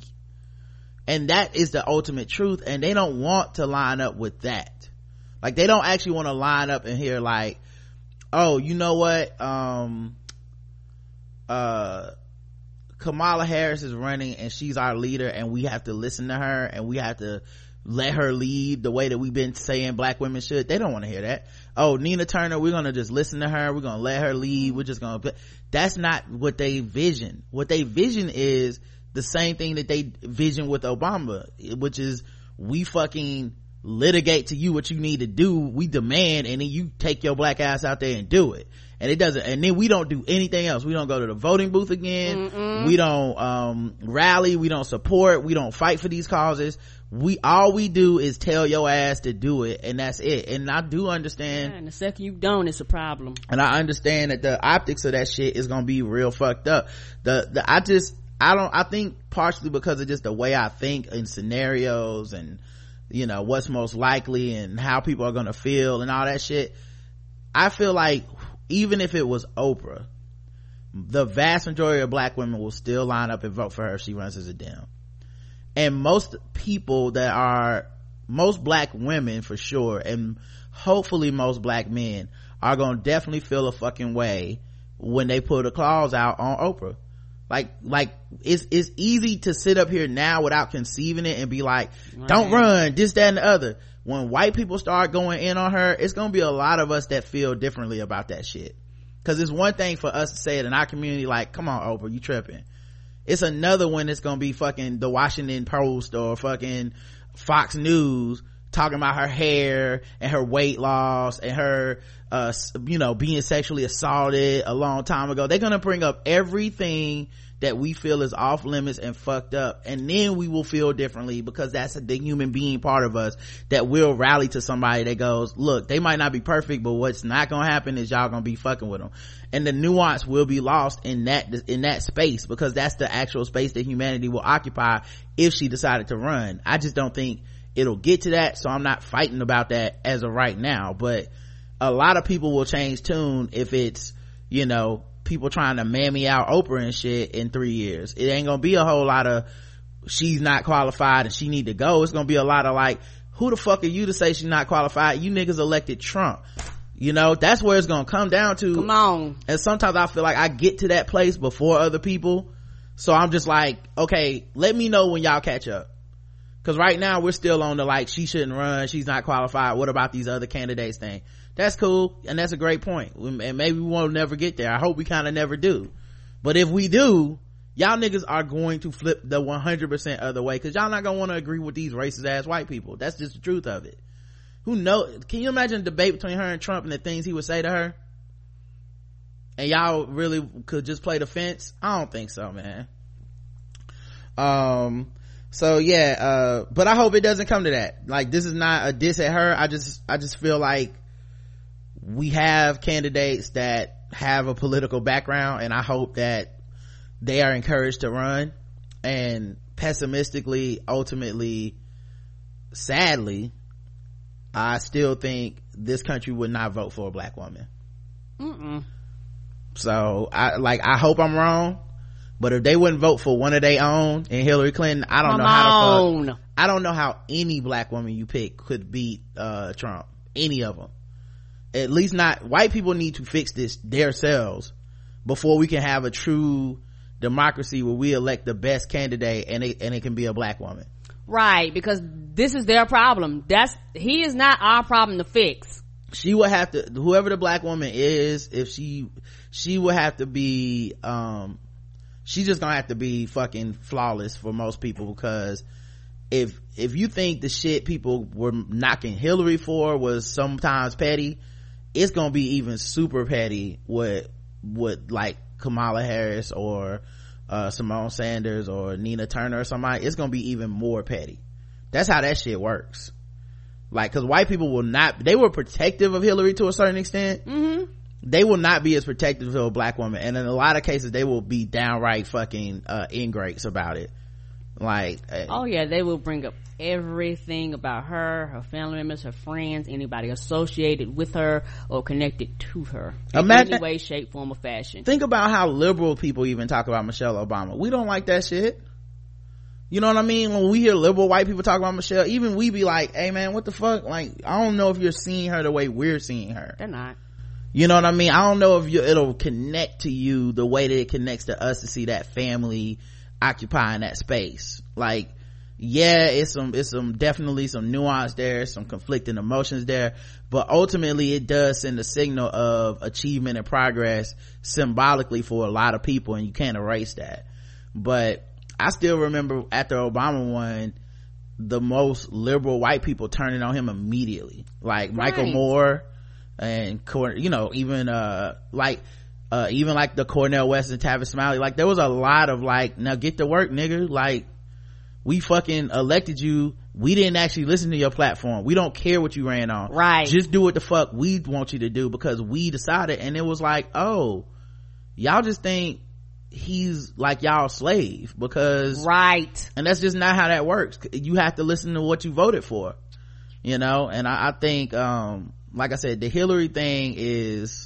And that is the ultimate truth, and they don't want to line up with that. Like, they don't actually want to line up and hear like, oh, you know what, um, uh Kamala Harris is running and she's our leader and we have to listen to her and we have to let her lead the way that we've been saying black women should. They don't want to hear that. Oh, Nina Turner, we're gonna just listen to her, we're gonna let her lead, we're just gonna, that's not what they vision. What they vision is the same thing that they vision with Obama, which is we fucking litigate to you what you need to do, we demand, and then you take your black ass out there and do it. And it doesn't, and then we don't do anything else. We don't go to the voting booth again. Mm-mm. We don't um rally, we don't support, we don't fight for these causes. We all we do is tell your ass to do it, and that's it. And I do understand, yeah, and the second you don't, it's a problem. and I understand that the optics of that shit is gonna be real fucked up. The the I just I don't I think partially because of just the way I think in scenarios and, you know, what's most likely and how people are gonna feel and all that shit, I feel like even if it was Oprah, the vast majority of black women will still line up and vote for her if she runs as a Dem. And most people that are, most black women for sure, and hopefully most black men are gonna definitely feel a fucking way when they put a clause out on Oprah. Like, like, it's, it's easy to sit up here now without conceiving it and be like, right, don't run, this, that, and the other. When white people start going in on her, it's gonna be a lot of us that feel differently about that shit. Cause it's one thing for us to say it in our community, like, come on, Oprah, you tripping. It's another one that's gonna be fucking the Washington Post or fucking Fox News talking about her hair and her weight loss and her, uh, you know, being sexually assaulted a long time ago. They're gonna bring up everything that we feel is off limits and fucked up, and then we will feel differently because that's the human being part of us that will rally to somebody that goes, look, they might not be perfect, but what's not gonna happen is y'all gonna be fucking with them, and the nuance will be lost in that in that space, because that's the actual space that humanity will occupy if she decided to run. I just don't think it'll get to that, so I'm not fighting about that as of right now. But a lot of people will change tune if it's, you know, people trying to mammy out Oprah and shit in three years. It ain't gonna be a whole lot of she's not qualified and she need to go. It's gonna be a lot of like, who the fuck are you to say she's not qualified? You niggas elected Trump. You know, that's where it's gonna come down to. Come on. And sometimes I feel like I get to that place before other people, so I'm just like, okay, let me know when y'all catch up, because right now we're still on the like, she shouldn't run, she's not qualified, what about these other candidates thing. That's cool, and that's a great point, and maybe we won't never get there. I hope we kind of never do, but if we do, y'all niggas are going to flip the one hundred percent other way, because y'all not gonna want to agree with these racist ass white people. That's just the truth of it. Who knows? Can you imagine a debate between her and Trump and the things he would say to her, and y'all really could just play the fence? I don't think so, man. Um so yeah, uh but I hope it doesn't come to that. Like, this is not a diss at her. I just I just feel like we have candidates that have a political background, and I hope that they are encouraged to run. And pessimistically, ultimately, sadly, I still think this country would not vote for a black woman. Mm-mm. So I like I hope I'm wrong, but if they wouldn't vote for one of their own and Hillary Clinton, I don't Come know how on. the fuck, I don't know how any black woman you pick could beat uh Trump. Any of them. At least not. White people need to fix this themselves before we can have a true democracy where we elect the best candidate and it, and it can be a black woman. Right, because this is their problem. That's he is not our problem to fix. She would have to, whoever the black woman is, if she she would have to be um she's just gonna have to be fucking flawless for most people, because if if you think the shit people were knocking Hillary for was sometimes petty, it's gonna be even super petty with with like Kamala Harris or uh Simone Sanders or Nina Turner or somebody. It's gonna be even more petty. That's how that shit works. Like, because white people will not, they were protective of Hillary to a certain extent. Mm-hmm. They will not be as protective of a black woman, and in a lot of cases they will be downright fucking uh ingrates about it. Like, oh yeah, they will bring up everything about her, her family members, her friends, anybody associated with her or connected to her in imagine, any way, shape, form, or fashion. Think about how liberal people even talk about Michelle Obama. We don't like that shit. You know what I mean? When we hear liberal white people talk about Michelle, even we be like, hey man, what the fuck? Like, I don't know if you're seeing her the way we're seeing her. They're not. You know what I mean? I don't know if you, it'll connect to you the way that it connects to us to see that family occupying that space. Like, yeah, it's some it's some definitely some nuance there, some conflicting emotions there, but ultimately it does send a signal of achievement and progress symbolically for a lot of people, and you can't erase that. But I still remember after Obama won, the most liberal white people turning on him immediately, like right. Michael Moore and you know, even uh like uh even like the Cornel West and Tavis Smiley. Like, there was a lot of like, now get to work, nigga. Like, we fucking elected you, we didn't actually listen to your platform, we don't care what you ran on, right? Just do what the fuck we want you to do because we decided. And it was like, oh, y'all just think he's like y'all slave, because right, and that's just not how that works. You have to listen to what you voted for, you know. And I, I think um like I said, the Hillary thing is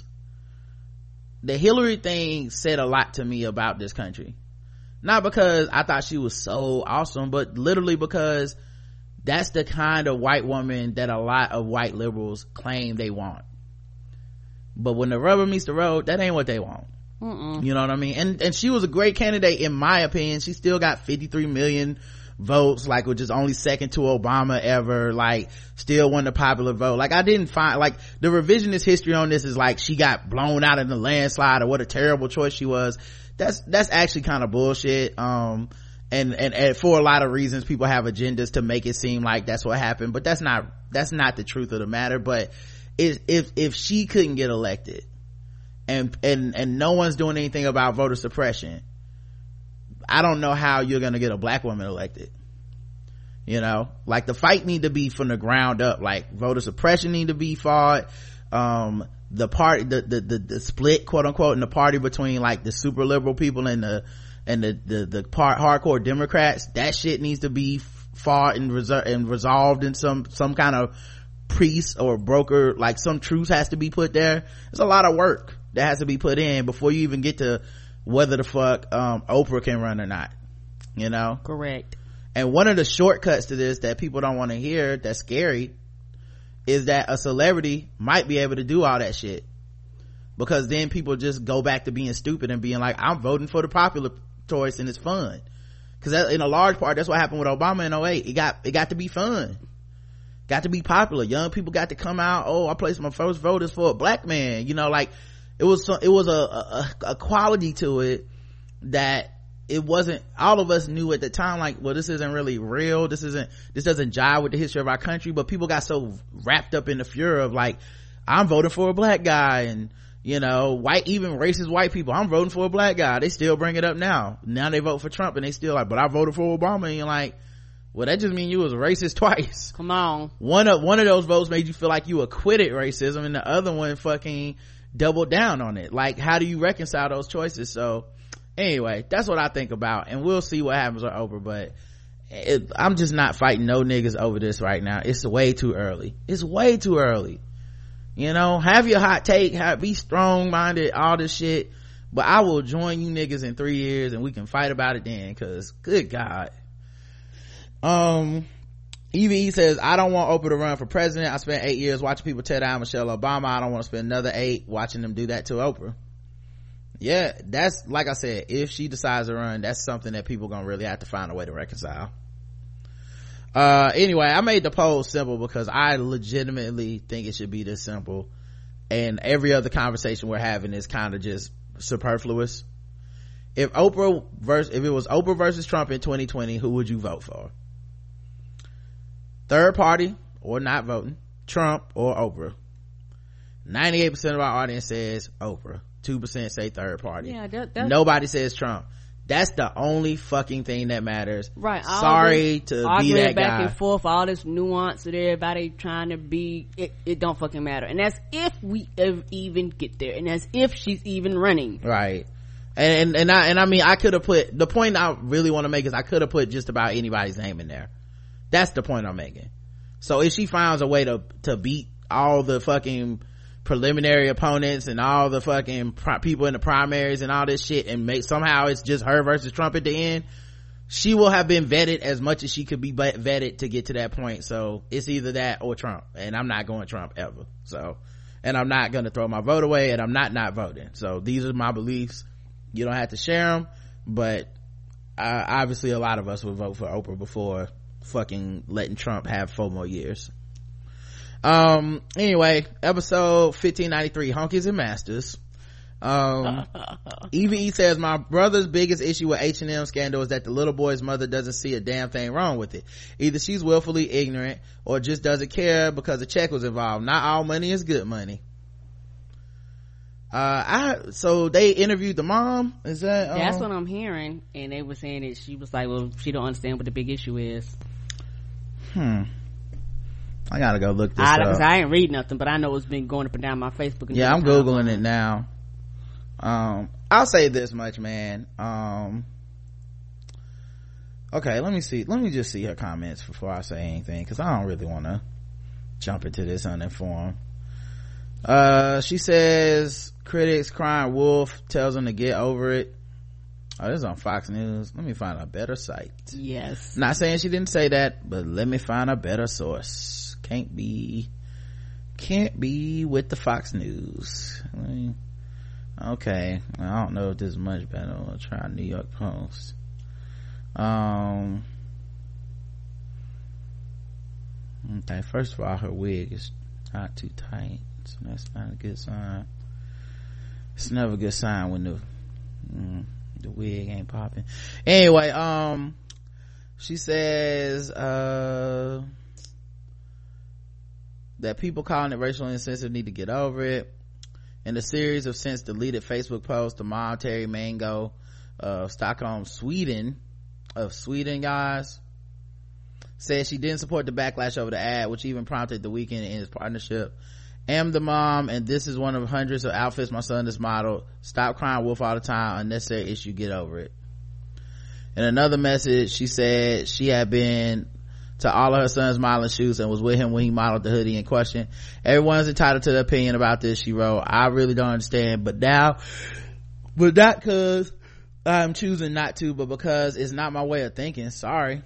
the Hillary thing said a lot to me about this country, not because I thought she was so awesome, but literally because that's the kind of white woman that a lot of white liberals claim they want, but when the rubber meets the road, that ain't what they want. Mm-mm. You know what I mean? And and she was a great candidate in my opinion. She still got fifty-three million votes, like, which is only second to Obama ever. Like, still won the popular vote. Like, I didn't find, like, the revisionist history on this is like she got blown out in the landslide or what a terrible choice she was. That's that's actually kind of bullshit. Um and, and and for a lot of reasons, people have agendas to make it seem like that's what happened, but that's not that's not the truth of the matter. But if if if she couldn't get elected, and and and no one's doing anything about voter suppression, I don't know how you're gonna get a black woman elected. You know, like, the fight need to be from the ground up. Like, voter suppression need to be fought. Um the party the the the, the split, quote unquote, in the party between like the super liberal people and the and the the, the part hardcore Democrats, that shit needs to be fought and reser- and resolved in some some kind of priest or broker, like some truth has to be put there. There's a lot of work that has to be put in before you even get to whether the fuck um Oprah can run or not, you know. Correct. And one of the shortcuts to this that people don't want to hear, that's scary, is that a celebrity might be able to do all that shit, because then people just go back to being stupid and being like, I'm voting for the popular choice and it's fun. Because in a large part, that's what happened with Obama in oh eight. It got it got to be fun, got to be popular. Young people got to come out. Oh, I placed my first vote is for a black man, you know. Like it was it was a, a a quality to it that it wasn't, all of us knew at the time, like, well, this isn't really real, this isn't this doesn't jive with the history of our country. But people got so wrapped up in the furor of like, I'm voting for a black guy, and you know, white, even racist white people, I'm voting for a black guy. They still bring it up now. Now they vote for Trump and they still like, but I voted for Obama. And you're like, well, that just means you was racist twice. Come on. One of, one of those votes made you feel like you acquitted racism, and the other one fucking doubled down on it. Like, how do you reconcile those choices? So anyway, that's what I think about, and we'll see what happens with Oprah. But it, I'm just not fighting no niggas over this right now. It's way too early. It's way too early. You know, have your hot take, have, be strong-minded, all this shit, but I will join you niggas in three years and we can fight about it then, cause good God. Um, E V E says, I don't want Oprah to run for president. I spent eight years watching people tear down Michelle Obama. I don't want to spend another eight watching them do that to Oprah. Yeah, that's, like I said, if she decides to run, that's something that people gonna really have to find a way to reconcile. Uh, anyway, I made the poll simple because I legitimately think it should be this simple, and every other conversation we're having is kind of just superfluous. If Oprah versus, if it was Oprah versus Trump in twenty twenty, who would you vote for? Third party or not voting, Trump or Oprah? ninety-eight percent of our audience says Oprah. two percent say third party. Yeah, that, that's, nobody says Trump. That's the only fucking thing that matters. Right. All Sorry to be that back guy. And forth, all this nuance that everybody trying to be, it, it don't fucking matter. And that's if we ever even get there. And that's if she's even running. Right. And, and, and I, and I mean, I could have put, the point I really want to make is I could have put just about anybody's name in there. That's the point I'm making. So if she finds a way to, to beat all the fucking preliminary opponents and all the fucking pri- people in the primaries and all this shit, and make somehow it's just her versus Trump at the end, she will have been vetted as much as she could be vetted to get to that point. So it's either that or Trump, and I'm not going Trump ever. So, and I'm not going to throw my vote away, and I'm not not voting. So these are my beliefs. You don't have to share them, but uh, obviously a lot of us would vote for Oprah before fucking letting Trump have four more years. Um, anyway, episode fifteen ninety-three, Honkies and Masters. Um, E V E says, my brother's biggest issue with H and M scandal is that the little boy's mother doesn't see a damn thing wrong with it. Either she's willfully ignorant or just doesn't care because a check was involved. Not all money is good money. Uh, I, so they interviewed the mom? Is that, um, that's what I'm hearing, and they were saying that she was like, well, she don't understand what the big issue is. Hmm. I gotta go look this I, up. Cause I ain't read nothing, but I know it's been going up and down my Facebook. And yeah, I'm Googling it now. Um, I'll say this much, man. Um, okay, let me see. Let me just see her comments before I say anything, cause I don't really want to jump into this uninformed. Uh, she says, critics crying wolf, tells them to get over it. Oh, this is on Fox News. Let me find a better site. Yes. Not saying she didn't say that, but let me find a better source. Can't be, can't be with the Fox News. Let me, okay. I don't know if this is much better. I'll try New York Post. Um, okay. First of all, her wig is not too tight, so that's not a good sign. It's never a good sign when the, mm, the wig ain't popping. Anyway, um, she says, uh, that people calling it racially insensitive need to get over it. In a series of since deleted Facebook posts, the mom, Terry Mango of Stockholm, Sweden, of Sweden, guys, said she didn't support the backlash over the ad, which even prompted The Weeknd in his partnership. Am the mom, and this is one of hundreds of outfits my son has modeled. Stop crying wolf all the time. Unnecessary issue. Get over it. In another message, she said she had been to all of her son's modeling shoots and was with him when he modeled the hoodie in question. Everyone's entitled to their opinion about this, she wrote. I really don't understand, but now, but not cause I'm choosing not to, but because it's not my way of thinking. Sorry.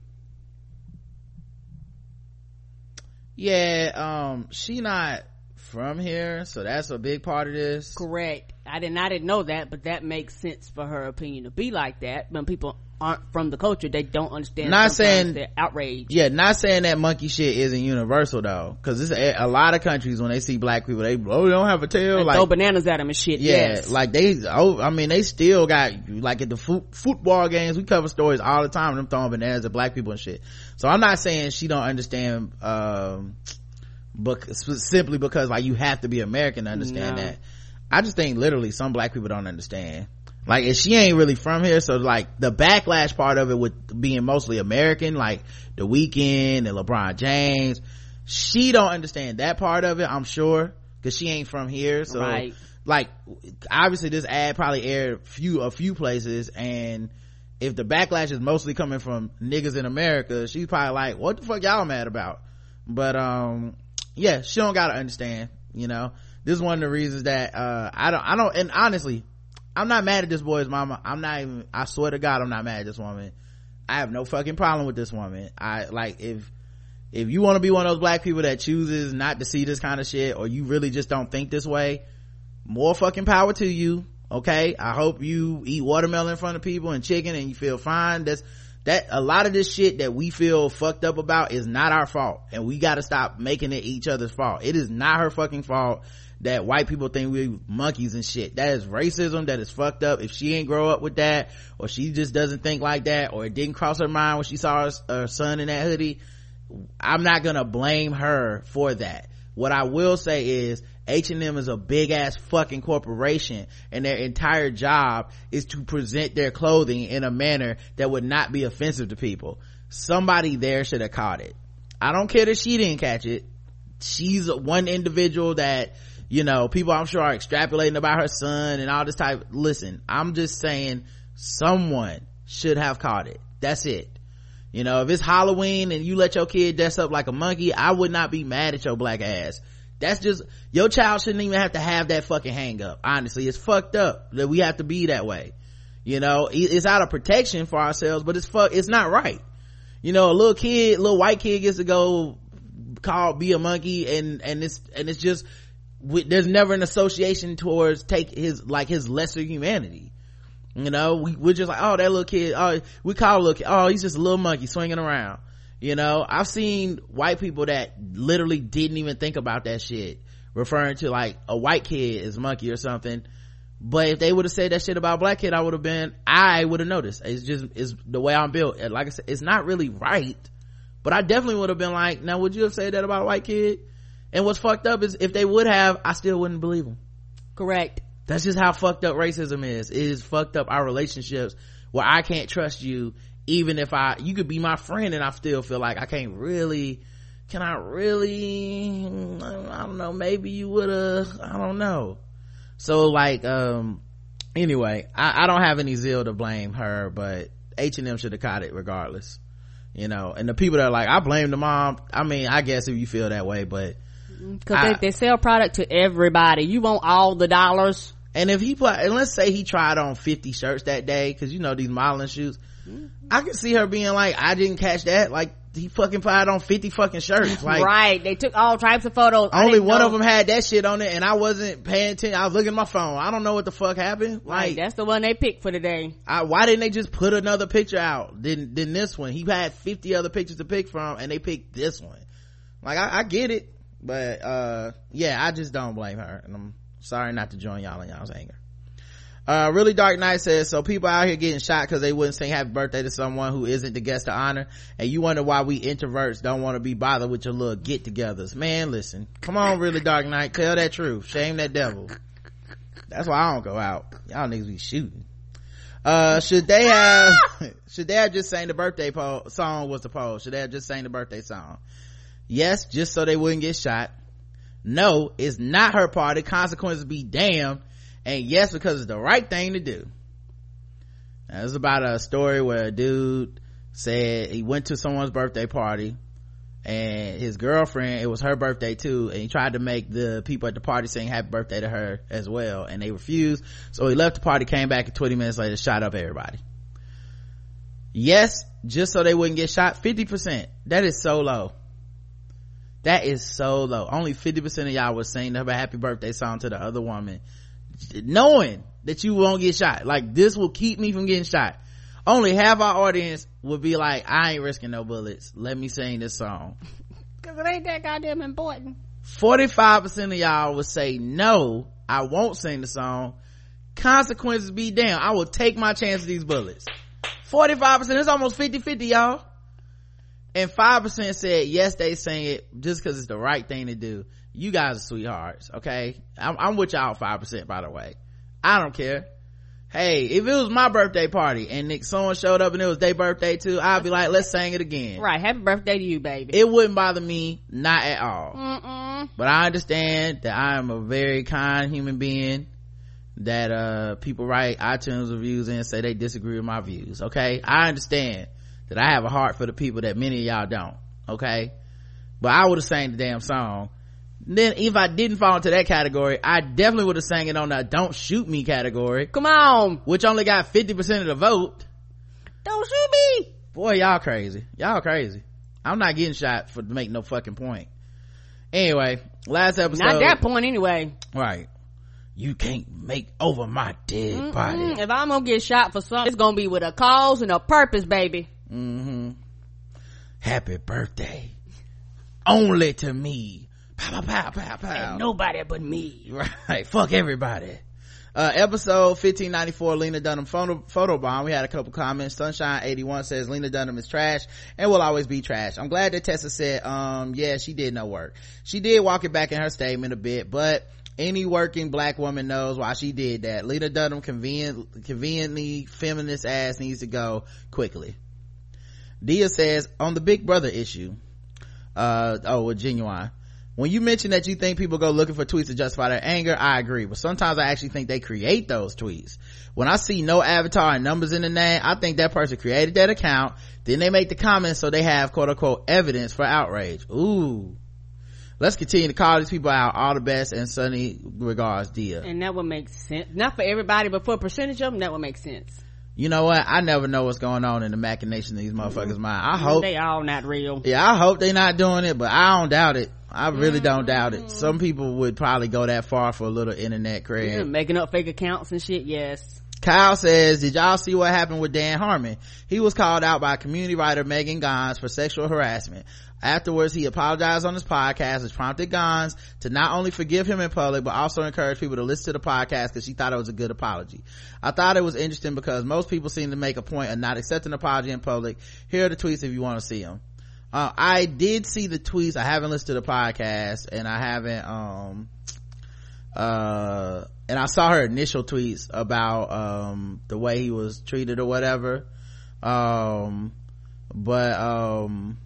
Yeah, um, she not from here, so that's a big part of this. Correct. I didn't, I didn't know that, but that makes sense for her opinion to be like that. When people aren't from the culture, they don't understand. Not saying they're outraged. Yeah, not saying that monkey shit isn't universal though, because it's a, a lot of countries when they see black people, they oh, they don't have a tail, and like throw bananas at them and shit. Yeah, yes. like they, oh, I mean, they still got, like at the fo- football games, we cover stories all the time, them throwing bananas at black people and shit. So I'm not saying she don't understand, um, but simply because like you have to be American to understand no. that. I just think literally some black people don't understand. Like, if she ain't really from here, so like the backlash part of it with being mostly American, like The Weeknd and LeBron James, she don't understand that part of it, I'm sure, because she ain't from here. So right. like obviously this ad probably aired few a few places, and if the backlash is mostly coming from niggas in America, she's probably like, what the fuck y'all mad about? But um yeah, she don't gotta understand, you know. This is one of the reasons that uh I don't I don't and honestly, I'm not mad at this boy's mama. I'm not even, I swear to God, I'm not mad at this woman. I have no fucking problem with this woman. I like, if if you want to be one of those black people that chooses not to see this kind of shit, or you really just don't think this way, more fucking power to you. Okay, I hope you eat watermelon in front of people and chicken and you feel fine. That's that a lot of this shit that we feel fucked up about is not our fault, and we got to stop making it each other's fault. It is not her fucking fault that white people think we monkeys and shit. That is racism. That is fucked up. If she ain't grow up with that, or she just doesn't think like that, or it didn't cross her mind when she saw her, her son in that hoodie, I'm not gonna blame her for that. What I will say is H and M is a big ass fucking corporation, and their entire job is to present their clothing in a manner that would not be offensive to people. Somebody there should have caught it. I don't care that she didn't catch it. She's one individual that, you know, people I'm sure are extrapolating about her son and all this type. Listen, I'm just saying someone should have caught it. That's it. You know, if it's Halloween and you let your kid dress up like a monkey, I would not be mad at your black ass. That's just, your child shouldn't even have to have that fucking hang up. Honestly, it's fucked up that we have to be that way. You know, it's out of protection for ourselves, but it's fuck, it's not right. You know, a little kid, little white kid gets to go call, be a monkey, and, and it's, and it's just, we, there's never an association towards take his, like his lesser humanity. You know, we, we're just like, oh, that little kid, oh, we call a little kid, oh, he's just a little monkey swinging around. You know, I've seen white people that literally didn't even think about that shit, referring to like a white kid as monkey or something. But if they would have said that shit about a black kid, I would have been, I would have noticed. It's just, it's the way I'm built. And like I said, it's not really right, but I definitely would have been like, now would you have said that about a white kid? And what's fucked up is if they would have, I still wouldn't believe them. Correct. That's just how fucked up racism is. It is fucked up our relationships, where I can't trust you, even if I, you could be my friend and I still feel like I can't really, can I really, I don't know, maybe you would have, I don't know. So like, um, anyway, I, I don't have any zeal to blame her, but H and M should have caught it regardless. You know, and the people that are like, I blame the mom, I mean, I guess if you feel that way, but because they, they sell product to everybody. You want all the dollars. And if he play, and let's say he tried on fifty shirts that day, because you know these modeling shoots, mm-hmm. I can see her being like, I didn't catch that. Like, he fucking tried on fifty fucking shirts. Like, right. They took all types of photos. Only one know. of them had that shit on it, and I wasn't paying attention. I was looking at my phone. I don't know what the fuck happened. Like, right, that's the one they picked for the day. I, why didn't they just put another picture out than, than this one? He had fifty other pictures to pick from, and they picked this one. Like, I, I get it, but uh yeah, I just don't blame her, and I'm sorry not to join y'all in y'all's anger. Uh, Really Dark Knight says, so people out here getting shot because they wouldn't sing happy birthday to someone who isn't the guest of honor, and you wonder why we introverts don't want to be bothered with your little get-togethers. Man, listen, come on, Really Dark Knight, tell that truth, shame that devil. That's why I don't go out. Y'all niggas be shooting. Uh, should they have, should they have just sang the birthday po- song was the poll. Should they have just sang the birthday song? Yes, just so they wouldn't get shot. No, it's not her party, consequences be damned. And yes, because it's the right thing to do. Now, this is about a story where a dude said he went to someone's birthday party and his girlfriend, it was her birthday too, and he tried to make the people at the party sing happy birthday to her as well, and they refused. So he left the party, came back, and twenty minutes later shot up everybody. Yes, just so they wouldn't get shot. Fifty percent. That is so low. That is so low. Only fifty percent of y'all would sing the happy birthday song to the other woman, knowing that you won't get shot. Like, this will keep me from getting shot. Only half our audience would be like, I ain't risking no bullets, let me sing this song. Cause it ain't that goddamn important. forty-five percent of y'all would say, no, I won't sing the song. Consequences be damned, I will take my chance with these bullets. forty-five percent, it's almost fifty fifty, y'all. And five percent said yes, they sing it just because it's the right thing to do. You guys are sweethearts, okay? I'm, I'm with y'all five percent, by the way. I don't care. Hey, if it was my birthday party and Nick, someone showed up and it was their birthday too, I'd be like, let's sing it again. Right, happy birthday to you, baby. It wouldn't bother me, not at all. Mm-mm. But I understand that I am a very kind human being, that uh people write iTunes reviews and say they disagree with my views, okay? I understand that I have a heart for the people that many of y'all don't, okay? But I would have sang the damn song. Then if I didn't fall into that category, I definitely would have sang it on the don't shoot me category. Come on. Which only got fifty percent of the vote. Don't shoot me. Boy, y'all crazy. Y'all crazy. I'm not getting shot for to make no fucking point. Anyway, last episode. Not that point anyway. Right. You can't make over my dead Mm-mm. body. If I'm gonna get shot for something, it's gonna be with a cause and a purpose, baby. Mm-hmm. Happy birthday. Only to me. Pow, pow, pow, pow. And nobody but me. Right. Fuck everybody. Uh, episode fifteen ninety-four, Lena Dunham photo, photo bomb. We had a couple comments. Sunshine eighty-one says Lena Dunham is trash and will always be trash. I'm glad that Tessa said, um, yeah, she did no work. She did walk it back in her statement a bit, but any working black woman knows why she did that. Lena Dunham convenient, conveniently feminist ass needs to go quickly. Dia says, on the Big Brother issue, uh, oh, with Genuine. When you mention that you think people go looking for tweets to justify their anger, I agree. But sometimes I actually think they create those tweets. When I see no avatar and numbers in the name, I think that person created that account. Then they make the comments so they have quote unquote evidence for outrage. Ooh. Let's continue to call these people out. All the best and sunny regards, Dia. And that would make sense. Not for everybody, but for a percentage of them, that would make sense. You know what? I never know what's going on in the machination of these motherfuckers' mm-hmm. mind. I hope they all not real. Yeah, I hope they not doing it, but I don't doubt it. I really mm-hmm. don't doubt it. Some people would probably go that far for a little internet cred. Yeah, making up fake accounts and shit. Yes. Kyle says, did y'all see what happened with Dan Harmon? He was called out by community writer Megan Gons for sexual harassment. Afterwards, he apologized on his podcast, which prompted Gons to not only forgive him in public, but also encourage people to listen to the podcast because she thought it was a good apology. I thought it was interesting because most people seem to make a point of not accepting an apology in public. Here are the tweets if you want to see them. Uh, I did see the tweets. I haven't listened to the podcast and I haven't, um, uh, and I saw her initial tweets about, um, the way he was treated or whatever. Um, but, um,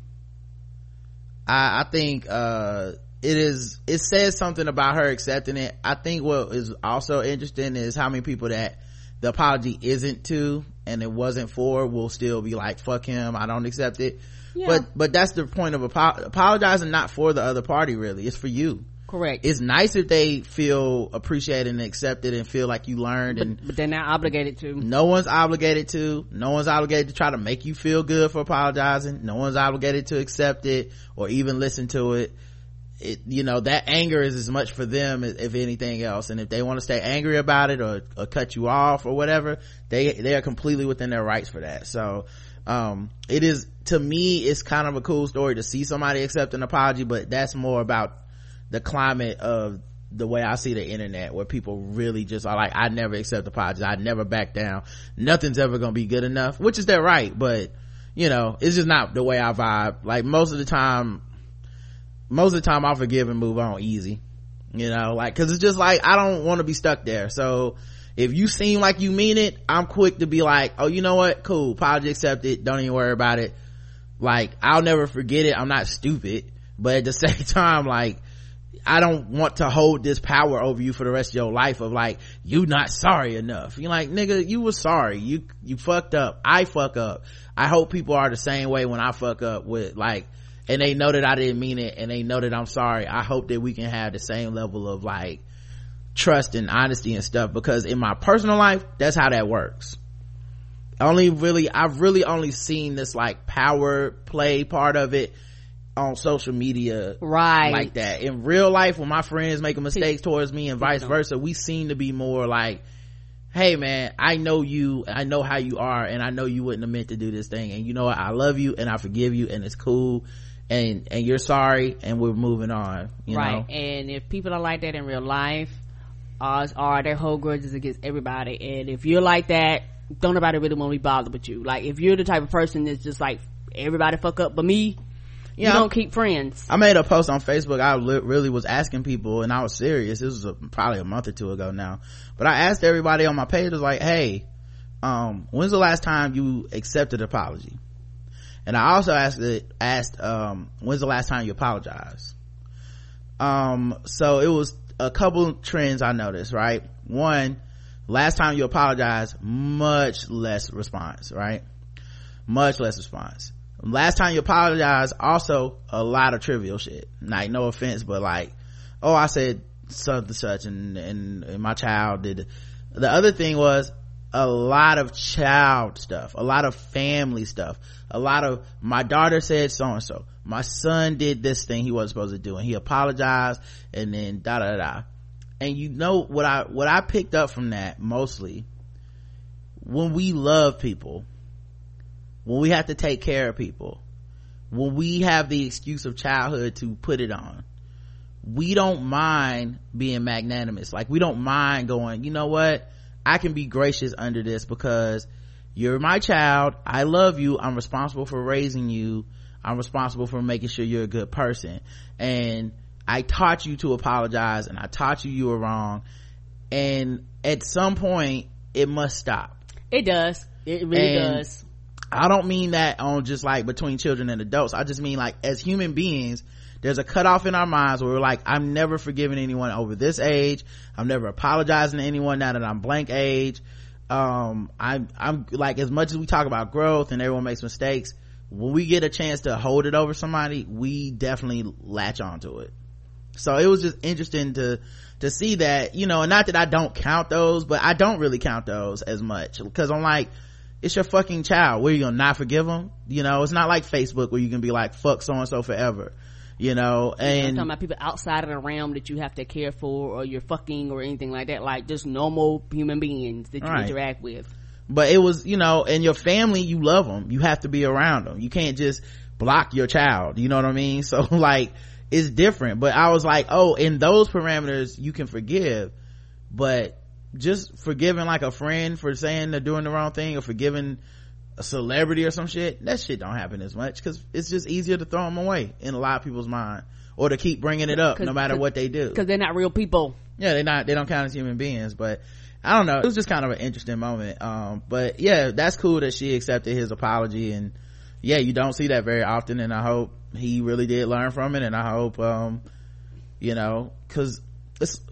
I, I think, uh, it is, it says something about her accepting it. I think what is also interesting is how many people that the apology isn't to and it wasn't for will still be like, fuck him, I don't accept it. Yeah. But, but that's the point of apo- apologizing, not for the other party really. It's for you. Correct. It's nice if they feel appreciated and accepted and feel like you learned, but, and but they're not obligated to. No one's obligated to. No one's obligated to try to make you feel good for apologizing. No one's obligated to accept it or even listen to it. It, you know, that anger is as much for them as, if anything else. And if they want to stay angry about it or, or cut you off or whatever, they, they are completely within their rights for that. So, um, it is, to me, it's kind of a cool story to see somebody accept an apology, but that's more about the climate of the way I see the internet, where people really just are like, I never accept apologies, I never back down, nothing's ever gonna be good enough, which is their right, but you know, it's just not the way I vibe. Like most of the time most of the time I'll forgive and move on easy, you know, like, cause it's just like, I don't want to be stuck there. So if you seem like you mean it, I'm quick to be like, oh, you know what, cool, apology accepted, don't even worry about it. Like, I'll never forget it, I'm not stupid, but at the same time, like, I don't want to hold this power over you for the rest of your life of like, you not sorry enough. You're like, nigga, you was sorry. You, you fucked up. I fuck up. I hope people are the same way when I fuck up with like, and they know that I didn't mean it and they know that I'm sorry. I hope that we can have the same level of like trust and honesty and stuff, because in my personal life, that's how that works. Only really, I've really only seen this like power play part of it on social media, right? Like that. In real life, when my friends make a mistake towards me and vice versa, we seem to be more like, hey man, I know you, I know how you are, and I know you wouldn't have meant to do this thing, and you know what, I love you and I forgive you and it's cool, and and you're sorry and we're moving on, you right know? And if people are like that in real life, odds are they hold grudges against everybody, and if you're like that, don't nobody really want to be bothered with you. Like if you're the type of person that's just like, everybody fuck up but me, you yeah, don't keep friends. I made a post on Facebook. I li- really was asking people, and I was serious. This was a, probably a month or two ago now, but I asked everybody on my page, I was like, hey, um when's the last time you accepted an apology? And I also asked it, asked um when's the last time you apologized? Um so it was a couple trends I noticed, right? One, last time you apologized, much less response, right? Much less response. Last time you apologized, also a lot of trivial shit. Like, no offense, but like, oh, I said such and such, and, and, and my child did. The other thing was a lot of child stuff, a lot of family stuff, a lot of, my daughter said so and so, my son did this thing he wasn't supposed to do, and he apologized, and then da da da. And you know what I what I picked up from that mostly, when we love people, when we have to take care of people, when we have the excuse of childhood to put it on, we don't mind being magnanimous. Like, we don't mind going, you know what, I can be gracious under this because you're my child, I love you, I'm responsible for raising you, I'm responsible for making sure you're a good person, and I taught you to apologize, and I taught you you were wrong, and at some point it must stop. It does. It really and does. I don't mean that on just like between children and adults. I just mean like as human beings, there's a cutoff in our minds where we're like, I'm never forgiving anyone over this age, I'm never apologizing to anyone now that I'm blank age. um i'm i'm like, as much as we talk about growth and everyone makes mistakes, when we get a chance to hold it over somebody, we definitely latch onto it. So it was just interesting to to see that, you know, and not that I don't count those, but I don't really count those as much, because I'm like, it's your fucking child. Where you gonna not forgive them? You know, it's not like Facebook where you can be like, fuck so and so forever, you know. And I'm talking about people outside of the realm that you have to care for, or you're fucking, or anything like that, like just normal human beings that you right. interact with. But it was, you know, and your family, you love them, you have to be around them, you can't just block your child, you know what I mean? So like, it's different. But I was like, oh, in those parameters you can forgive, but just forgiving like a friend for saying they're doing the wrong thing, or forgiving a celebrity or some shit, that shit don't happen as much, because it's just easier to throw them away in a lot of people's mind, or to keep bringing it up no matter what they do, because they're not real people. Yeah, they're not, they don't count as human beings. But I don't know, it was just kind of an interesting moment. Um but yeah, that's cool that she accepted his apology, and yeah, you don't see that very often, and I hope he really did learn from it, and I hope um you know, because it's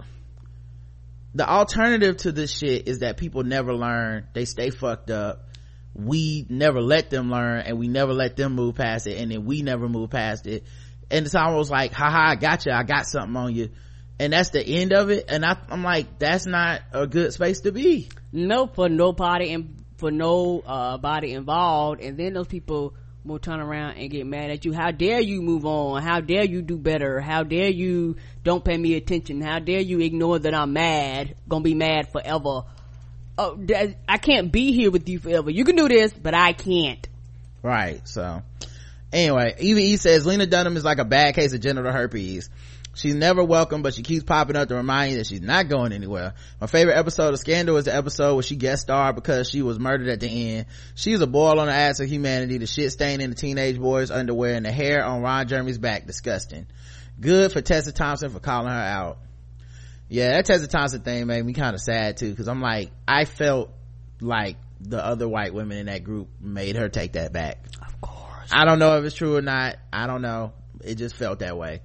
the alternative to this shit is that people never learn, they stay fucked up, we never let them learn, and we never let them move past it, and then we never move past it, and it's almost like, haha, I got you, I got something on you, and that's the end of it. And I, I'm like, that's not a good space to be. No, for nobody, and for no uh body involved. And then those people will turn around and get mad at you. How dare you move on? How dare you do better? How dare you don't pay me attention? How dare you ignore that I'm mad, gonna be mad forever? Oh, I can't be here with you forever. You can do this, but I can't. Right. So anyway, Eva E says Lena Dunham is like a bad case of genital herpes. She's never welcome, but she keeps popping up to remind you that she's not going anywhere. My favorite episode of Scandal is the episode where she guest starred because she was murdered at the end. She's a boil on the ass of humanity, the shit stain in the teenage boy's underwear, and the hair on Ron Jeremy's back. Disgusting. Good for Tessa Thompson for calling her out. Yeah, that Tessa Thompson thing made me kind of sad too, because I'm like, I felt like the other white women in that group made her take that back. Of course. I don't know if it's true or not. I don't know. It just felt that way.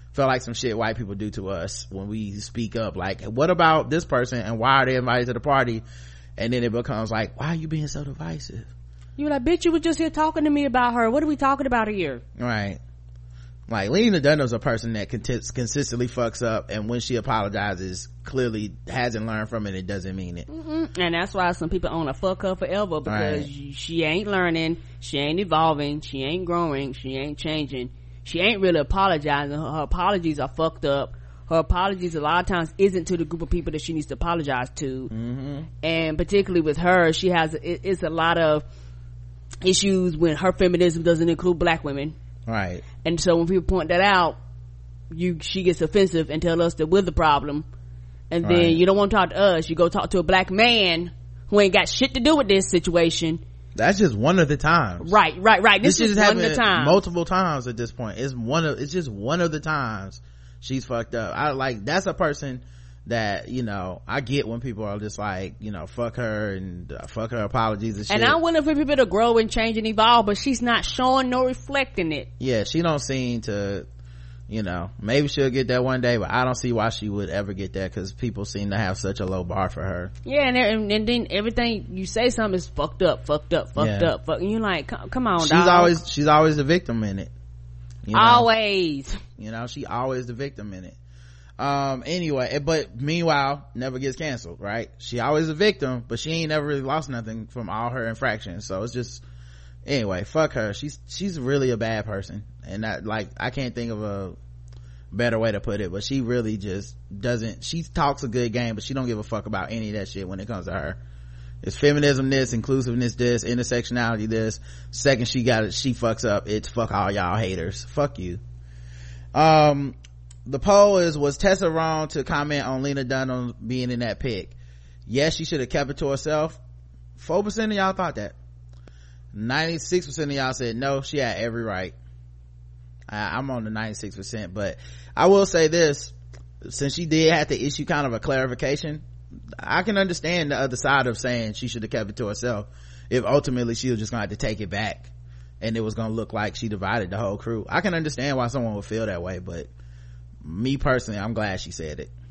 feel like some shit white people do to us when we speak up. Like, what about this person and why are they invited to the party? And then it becomes like, why are you being so divisive? You were like, bitch, you were just here talking to me about her. What are we talking about here? Right. Like, Lena Dunham's a person that cont- consistently fucks up, and when she apologizes, clearly hasn't learned from it and doesn't mean it. Mm-hmm. And that's why some people own a fuck her forever, because Right. she ain't learning, she ain't evolving, she ain't growing, she ain't changing, she ain't really apologizing. Her, her apologies are fucked up. Her apologies a lot of times isn't to the group of people that she needs to apologize to. Mm-hmm. And particularly with her, she has it, it's a lot of issues when her feminism doesn't include black women. Right. And so when people point that out, you she gets offensive and tell us that we're the problem, and then Right. you don't want to talk to us. You go talk to a black man who ain't got shit to do with this situation. That's just one of the times. Right, right, right. This, This is is one of happening the time. multiple times at this point. It's one of it's just one of the times she's fucked up. I like that's a person that, you know, I get when people are just like, you know, fuck her and uh, fuck her apologies and shit. And I'm willing for people to grow and change and evolve, but she's not showing nor reflecting it. Yeah, she don't seem to, you know, maybe she'll get that one day, but I don't see why she would ever get that, because people seem to have such a low bar for her. Yeah, and, and, and then everything you say something is fucked up, fucked up, fucked Yeah. up. Fuck, and you're like, come, come on, She's dog. always she's always the victim in it. You know? Always. You know, she always the victim in it. Um, anyway, but meanwhile, never gets canceled, right? She always a victim, but she ain't never really lost nothing from all her infractions. So it's just, anyway, fuck her. She's, she's really a bad person. And that, like, I can't think of a better way to put it, but she really just doesn't, she talks a good game, but she don't give a fuck about any of that shit when it comes to her. It's feminism this, inclusiveness this, intersectionality this. Second she got it, she fucks up, it's fuck all y'all haters. Fuck you. Um, the poll is, was Tessa wrong to comment on Lena Dunham being in that pic? Yes, she should have kept it to herself. four percent of y'all thought that. ninety-six percent of y'all said no, she had every right. I, I'm on the ninety-six percent, but I will say this, since she did have to issue kind of a clarification, I can understand the other side of saying she should have kept it to herself if ultimately she was just gonna have to take it back and it was gonna look like she divided the whole crew. I can understand why someone would feel that way, but me personally, I'm glad she said it.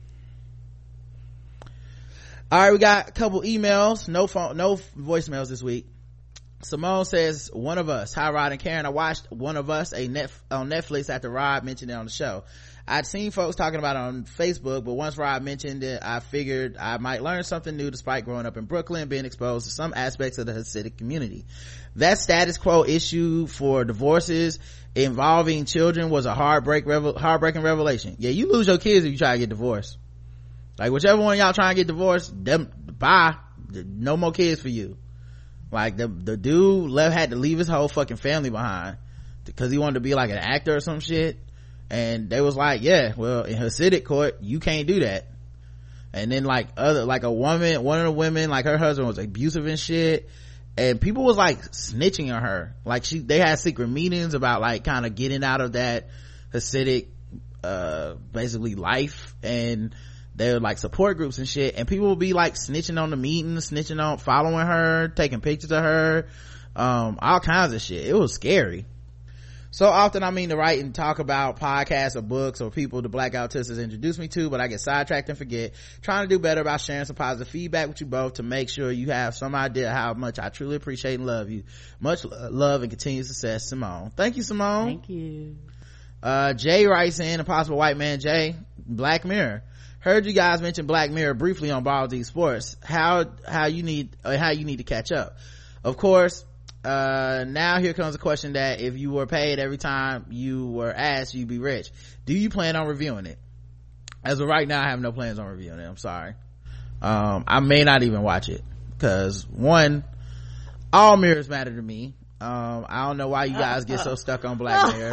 All right, we got a couple emails, no phone, no voicemails this week. Simone says, one of us, hi Rod and Karen, I watched One of Us a net, on Netflix after Rod mentioned it on the show. I'd seen folks talking about it on Facebook, but once Rod mentioned it, I figured I might learn something new despite growing up in Brooklyn and being exposed to some aspects of the Hasidic community. That status quo issue for divorces involving children was a heartbreak, revel- heartbreaking revelation. Yeah, you lose your kids if you try to get divorced. Like, whichever one of y'all trying to get divorced, them, bye. No more kids for you. Like, the, the dude left, had to leave his whole fucking family behind because he wanted to be like an actor or some shit. And they was like, yeah, well, in Hasidic court, you can't do that. And then like other, like a woman, one of the women, like her husband was abusive and shit. And people was like snitching on her. Like she, they had secret meetings about like kind of getting out of that Hasidic, uh, basically life. And they were like support groups and shit. And people would be like snitching on the meetings, snitching on, following her, taking pictures of her, um, all kinds of shit. It was scary. So often I mean to write and talk about podcasts or books or people the Blackout Sisters introduced me to, but I get sidetracked and forget. Trying to do better about sharing some positive feedback with you both to make sure you have some idea how much I truly appreciate and love you. Much love and continued success, Simone. Thank you, Simone. Thank you. Uh, Jay writes in, Impossible White Man Jay, Black Mirror. Heard you guys mention Black Mirror briefly on Baldy Sports. How, how you need, uh, how you need to catch up. Of course, uh now here comes a question that if you were paid every time you were asked, you'd be rich. Do you plan on reviewing it? As of right now, I have no plans on reviewing it. I'm sorry. um I may not even watch it because one, all mirrors matter to me. um I don't know why you guys get so stuck on Black Mirror.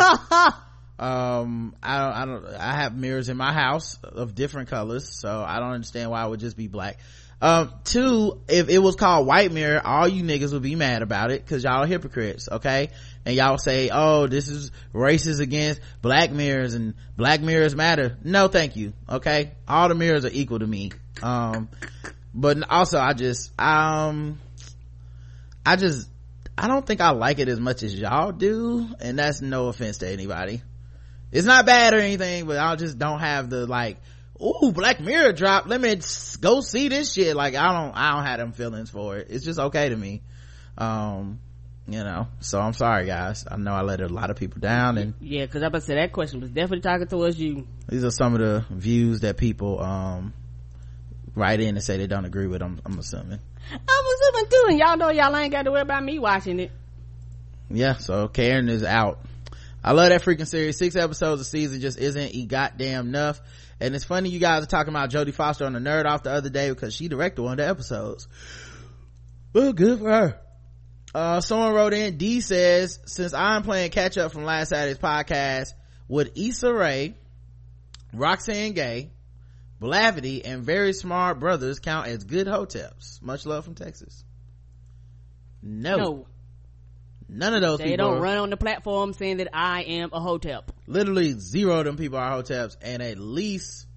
um I don't I don't I have mirrors in my house of different colors, so I don't understand why it would just be black. Um, two, if it was called White Mirror, all you niggas would be mad about it because y'all are hypocrites, okay? And y'all say, oh, this is racist against black mirrors and black mirrors matter. No, thank you, okay? All the mirrors are equal to me. Um, but also I just, um, I just, I don't think I like it as much as y'all do, and that's no offense to anybody. it's not bad or anything, but I just don't have the like, ooh, Black Mirror drop, let me go see this shit. Like I don't I don't have them feelings for it. It's just okay to me. Um you know, so I'm sorry guys, I know I let a lot of people down. And yeah, because I about to say that question was definitely talking towards you. These are some of the views that people um write in and say they don't agree with. I'm, I'm assuming I'm assuming too, and y'all know y'all ain't got to worry about me watching it. Yeah, so Karen is out. I love that freaking series. Six episodes a season just isn't e goddamn enough. And it's funny you guys are talking about Jodie Foster on the Nerd Off the other day because she directed one of the episodes. Well, good for her. Uh, someone wrote in, D says, since I'm playing catch up from last Saturday's podcast, would Issa Rae, Roxanne Gay, Blavity, and Very Smart Brothers count as good hoteps? Much love from Texas. No. No. None of those they people don't are, run on the platform saying that I am a hotep. Literally zero of them people are hoteps, and at least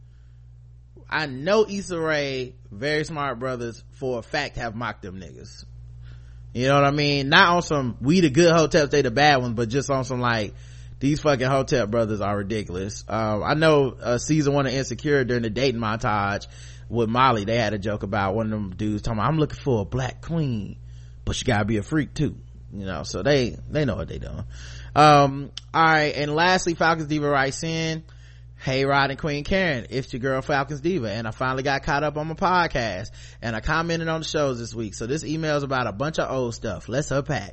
I know Issa Rae, Very Smart Brothers for a fact have mocked them niggas. You know what I mean? Not on some we the good hoteps, they the bad ones, but just on some like these fucking hotep brothers are ridiculous. um I know uh season one of Insecure, during the dating montage with Molly, they had a joke about one of them dudes talking about, I'm looking for a black queen, but she gotta be a freak too. You know, so they they know what they doing. Um all right, and lastly, Falcons Diva writes in, hey Rod and Queen Karen, it's your girl Falcons Diva, and I finally got caught up on my podcast and I commented on the shows this week, so this email is about a bunch of old stuff. Let's unpack.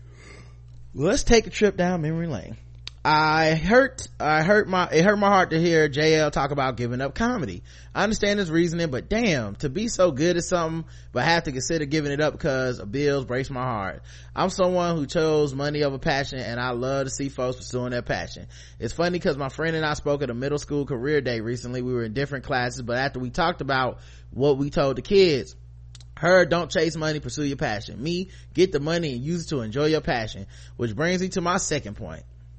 Let's take a trip down memory lane. I hurt, I hurt my, it hurt my heart to hear J L talk about giving up comedy. I understand his reasoning, but damn, to be so good at something, but have to consider giving it up because of bills breaks my heart. I'm someone who chose money over passion, and I love to see folks pursuing their passion. It's funny because my friend and I spoke at a middle school career day recently. We were in different classes, but after we talked about what we told the kids, her, don't chase money, pursue your passion. Me, get the money and use it to enjoy your passion. Which brings me to my second point.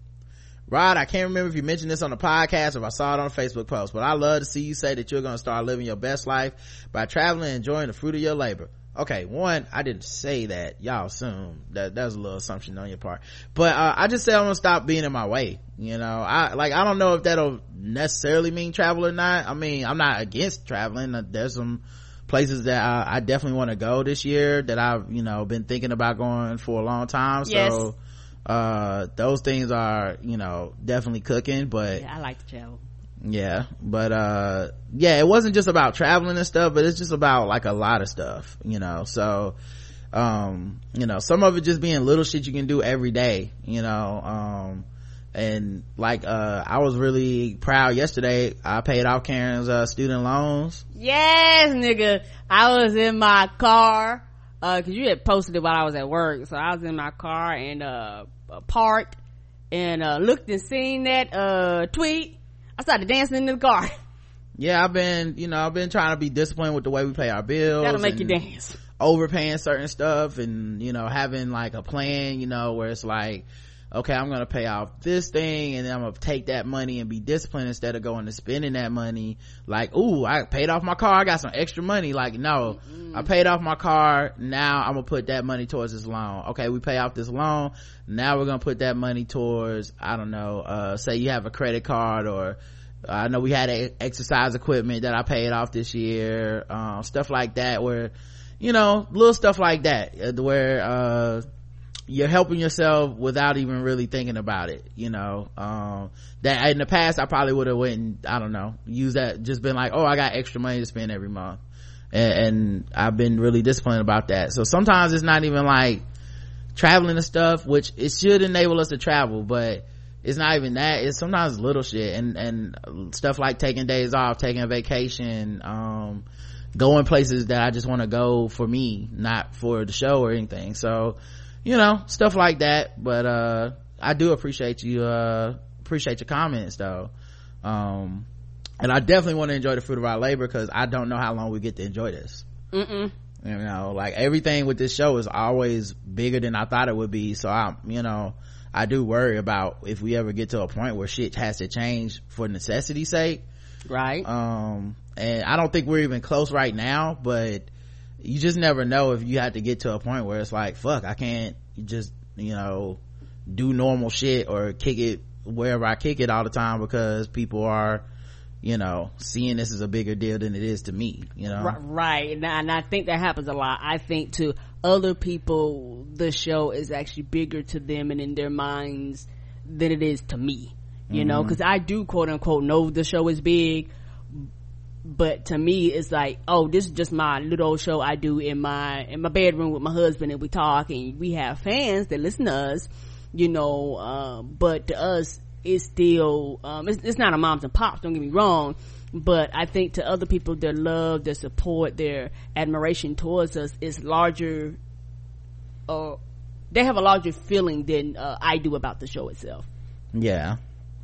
Rod, I can't remember if you mentioned this on the podcast or if I saw it on a Facebook post, but I love to see you say that you're going to start living your best life by traveling and enjoying the fruit of your labor. Okay, one, I didn't say that. Y'all assume that that was a little assumption on your part, but uh, I just said I'm gonna stop being in my way. You know, I like I don't know if that'll necessarily mean travel or not. I mean, I'm not against traveling. There's some places that I, I definitely want to go this year that I've you know been thinking about going for a long time. So yes. uh those things are you know definitely cooking. But yeah, I like to travel. Yeah, but uh yeah, it wasn't just about traveling and stuff, but it's just about like a lot of stuff, you know. So um you know, some of it just being little shit you can do every day, you know. um and like uh I was really proud yesterday. I paid off Karen's uh student loans. Yes, nigga. I was in my car uh because you had posted it while I was at work, so I was in my car and uh parked and uh looked and seen that uh tweet. I started dancing in the car. Yeah, I've been, you know, I've been trying to be disciplined with the way we pay our bills. That'll make you dance. Overpaying certain stuff and, you know, having like a plan, you know, where it's like, okay, I'm going to pay off this thing and then I'm going to take that money and be disciplined instead of going to spending that money. Like, ooh, I paid off my car. I got some extra money. Like, no, mm-hmm. I paid off my car. Now I'm going to put that money towards this loan. Okay, we pay off this loan. Now we're going to put that money towards, I don't know, uh, say you have a credit card, or I know we had a exercise equipment that I paid off this year, um, stuff like that, where, you know, little stuff like that, where, uh, you're helping yourself without even really thinking about it, you know. Um, that in the past I probably would have went and, I don't know, used that, just been like, oh, I got extra money to spend every month. And, and I've been really disciplined about that. So sometimes it's not even like traveling and stuff, which it should enable us to travel, but it's not even that. It's sometimes little shit and and stuff like taking days off, taking a vacation, um going places that I just want to go for me, not for the show or anything. So, you know, stuff like that. But uh I do appreciate you uh appreciate your comments though. Um and I definitely want to enjoy the fruit of our labor, because I don't know how long we get to enjoy this. Mm-mm. You know, like everything with this show is always bigger than I thought it would be. So I'm, you know, I do worry about if we ever get to a point where shit has to change for necessity's sake. Right. Um, and I don't think we're even close right now, but you just never know if you have to get to a point where it's like, fuck, I can't just, you know, do normal shit or kick it wherever I kick it all the time because people are, you know, seeing this as a bigger deal than it is to me, you know? Right. And I, and I think that happens a lot. I think to other people, the show is actually bigger to them and in their minds than it is to me, you mm-hmm. know, because I do quote unquote know the show is big, but to me it's like, oh, this is just my little old show I do in my in my bedroom with my husband, and we talk and we have fans that listen to us, you know, uh, but to us it's still um it's, it's not a moms and pops, don't get me wrong, but I think to other people their love, their support, their admiration towards us is larger, or uh, they have a larger feeling than uh, I do about the show itself. Yeah.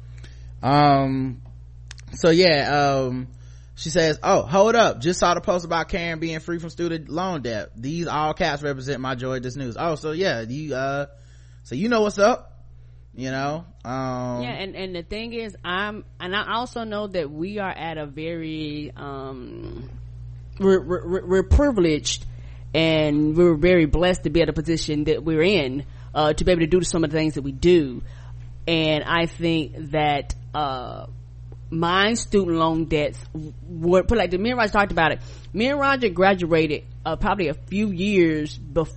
Um so yeah, um she says, oh, hold up, just saw the post about Karen being free from student loan debt. These all caps represent my joy at this news. Oh, so yeah, you uh so you know what's up, you know. Um yeah, and and the thing is, I'm and I also know that we are at a very um we're we're, we're privileged, and we're very blessed to be at a position that we're in, uh to be able to do some of the things that we do. And I think that uh my student loan debts were put like the me and Roger talked about it. Me and Roger graduated uh, probably a few years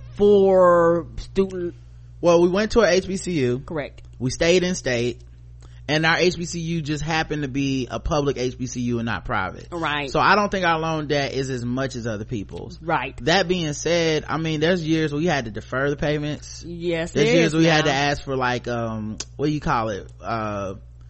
before student. Well, we went to an H B C U. Correct. We stayed in state, and our H B C U just happened to be a public H B C U and not private. Right. So I don't think our loan debt is as much as other people's. Right. That being said, I mean, there's years where we had to defer the payments. Yes, there's there years is where we now. had to ask for like um what do you call it uh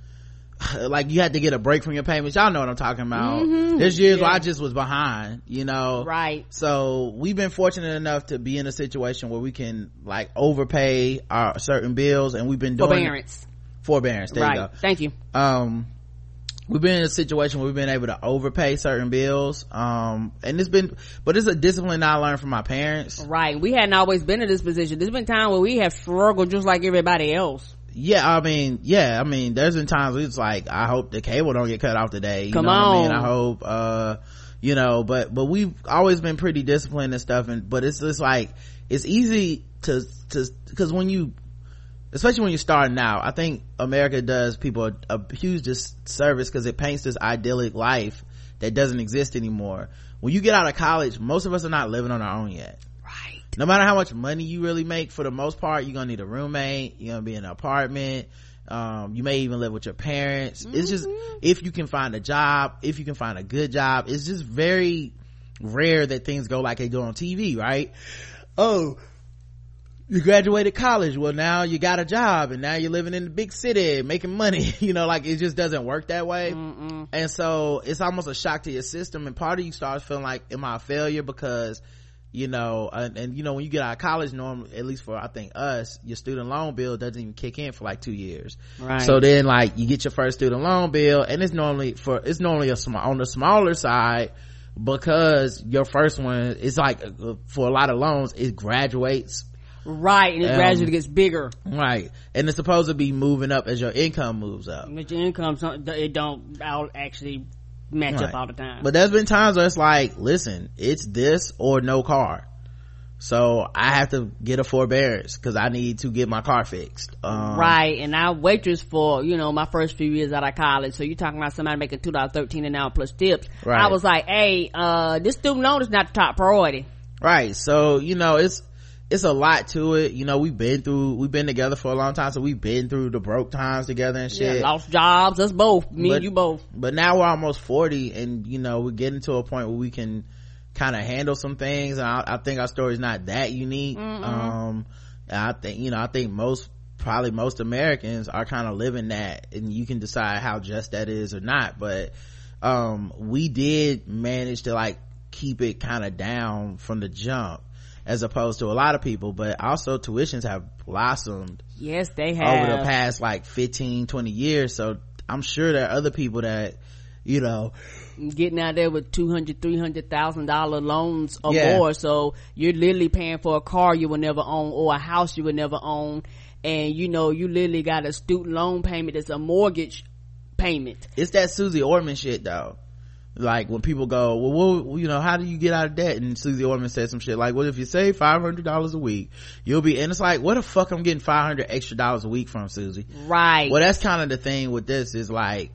like you had to get a break from your payments. Y'all know what I'm talking about. Mm-hmm. There's years yeah. where I just was behind, you know. Right. So we've been fortunate enough to be in a situation where we can like overpay our certain bills, and we've been doing forbearance. Forbearance. There right. you go. Thank you. Um, we've been in a situation where we've been able to overpay certain bills. Um, and it's been, but it's a discipline I learned from my parents. Right. We hadn't always been in this position. There's been time where we have struggled just like everybody else. Yeah, I mean, yeah, I mean, there's been times where it's like, I hope the cable don't get cut off today. You Come know on. what I mean? I hope, uh, you know, but, but we've always been pretty disciplined and stuff. And, but it's just like, it's easy to, to, cause when you, especially when you're starting out, I think America does people a, a huge disservice because it paints this idyllic life that doesn't exist anymore. When you get out of college, most of us are not living on our own yet. Right. No matter how much money you really make, for the most part, you're gonna need a roommate, you're gonna be in an apartment, um, you may even live with your parents. Mm-hmm. It's just, if you can find a job, if you can find a good job, it's just very rare that things go like they do on T V, right? Oh, you graduated college, well now you got a job and now you're living in the big city making money. You know, like it just doesn't work that way. Mm-mm. And so it's almost a shock to your system, and part of you starts feeling like, am I a failure? Because you know, and, and you know, when you get out of college, normally, at least for I think us, your student loan bill doesn't even kick in for like two years. Right. So then like you get your first student loan bill, and it's normally for it's normally a small on the smaller side, because your first one is like, for a lot of loans, it graduates. Right, and it um, gradually gets bigger. Right, and it's supposed to be moving up as your income moves up. But your income, it don't actually match right. up all the time. But there's been times where it's like, listen, it's this or no car, so I have to get a forbearance because I need to get my car fixed. Um, right, and I waitress for, you know, my first few years out of college, so you're talking about somebody making two dollars thirteen an hour plus tips. Right. I was like, hey, uh this student loan is not the top priority. Right, so you know, it's it's a lot to it. You know, we've been through we've been together for a long time, so we've been through the broke times together and shit. Yeah, lost jobs, us both, me but, and you both. But now we're almost forty, and you know, we're getting to a point where we can kind of handle some things, and I, I think our story's not that unique. Mm-mm. um and I think, you know, I think most probably most Americans are kind of living that, and you can decide how just that is or not. But um we did manage to like keep it kind of down from the jump, as opposed to a lot of people. But also tuitions have blossomed, yes they have, over the past like fifteen twenty years. So I'm sure there are other people that, you know, getting out there with two hundred three hundred thousand dollar loans or yeah. more, so you're literally paying for a car you will never own or a house you will never own, and you know, you literally got a student loan payment that's a mortgage payment. It's that Susie Orman shit though, Like when people go, well, well, you know, how do you get out of debt? And Susie Orman said some shit like, well, if you save five hundred dollars a week, you'll be, and it's like, what the fuck I'm getting five hundred extra dollars a week from, Susie? Right. Well, that's kind of the thing with this is like,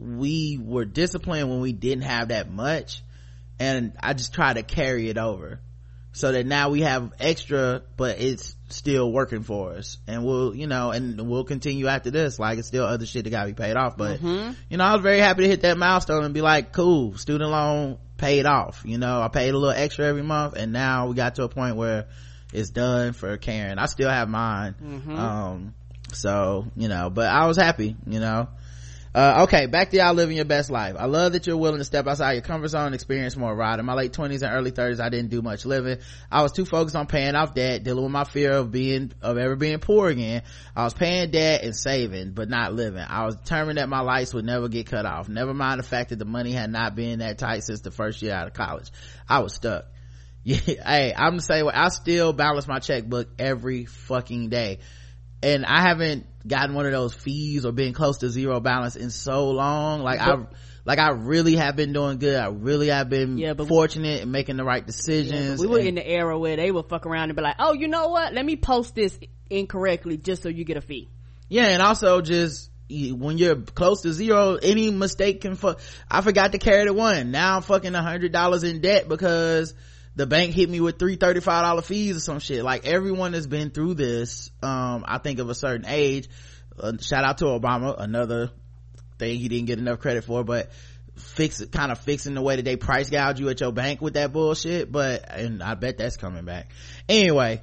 we were disciplined when we didn't have that much, and I just try to carry it over so that now we have extra, but it's still working for us, and we'll, you know, and we'll continue after this. Like, it's still other shit that gotta be paid off, but mm-hmm. you know, I was very happy to hit that milestone and be like, cool, student loan paid off. You know, I paid a little extra every month, and now we got to a point where it's done for Karen. I still have mine. Mm-hmm. um so, you know, but I was happy, you know. Uh, okay, back to y'all living your best life. I love that you're willing to step outside your comfort zone and experience more, Rod. In my late twenties and early thirties, I didn't do much living. I was too focused on paying off debt, dealing with my fear of being, of ever being poor again. I was paying debt and saving, but not living. I was determined that my lights would never get cut off. Never mind the fact that the money had not been that tight since the first year out of college. I was stuck. Yeah, hey, I'm the same way. I still balance my checkbook every fucking day. And I haven't gotten one of those fees or been close to zero balance in so long. Like I, like I really have been doing good. I really have been yeah, but fortunate in making the right decisions. Yeah, we were and, in the era where they would fuck around and be like, oh, you know what? Let me post this incorrectly just so you get a fee. Yeah, and also just when you're close to zero, any mistake can fuck. I forgot to carry the one. Now I'm fucking a hundred dollars in debt because the bank hit me with three thirty-five dollar fees or some shit. Like, everyone has been through this, um I think of a certain age. Uh, shout out to Obama, another thing he didn't get enough credit for, but fix it, kind of fixing the way that they price gouge you at your bank with that bullshit. But, and I bet that's coming back anyway.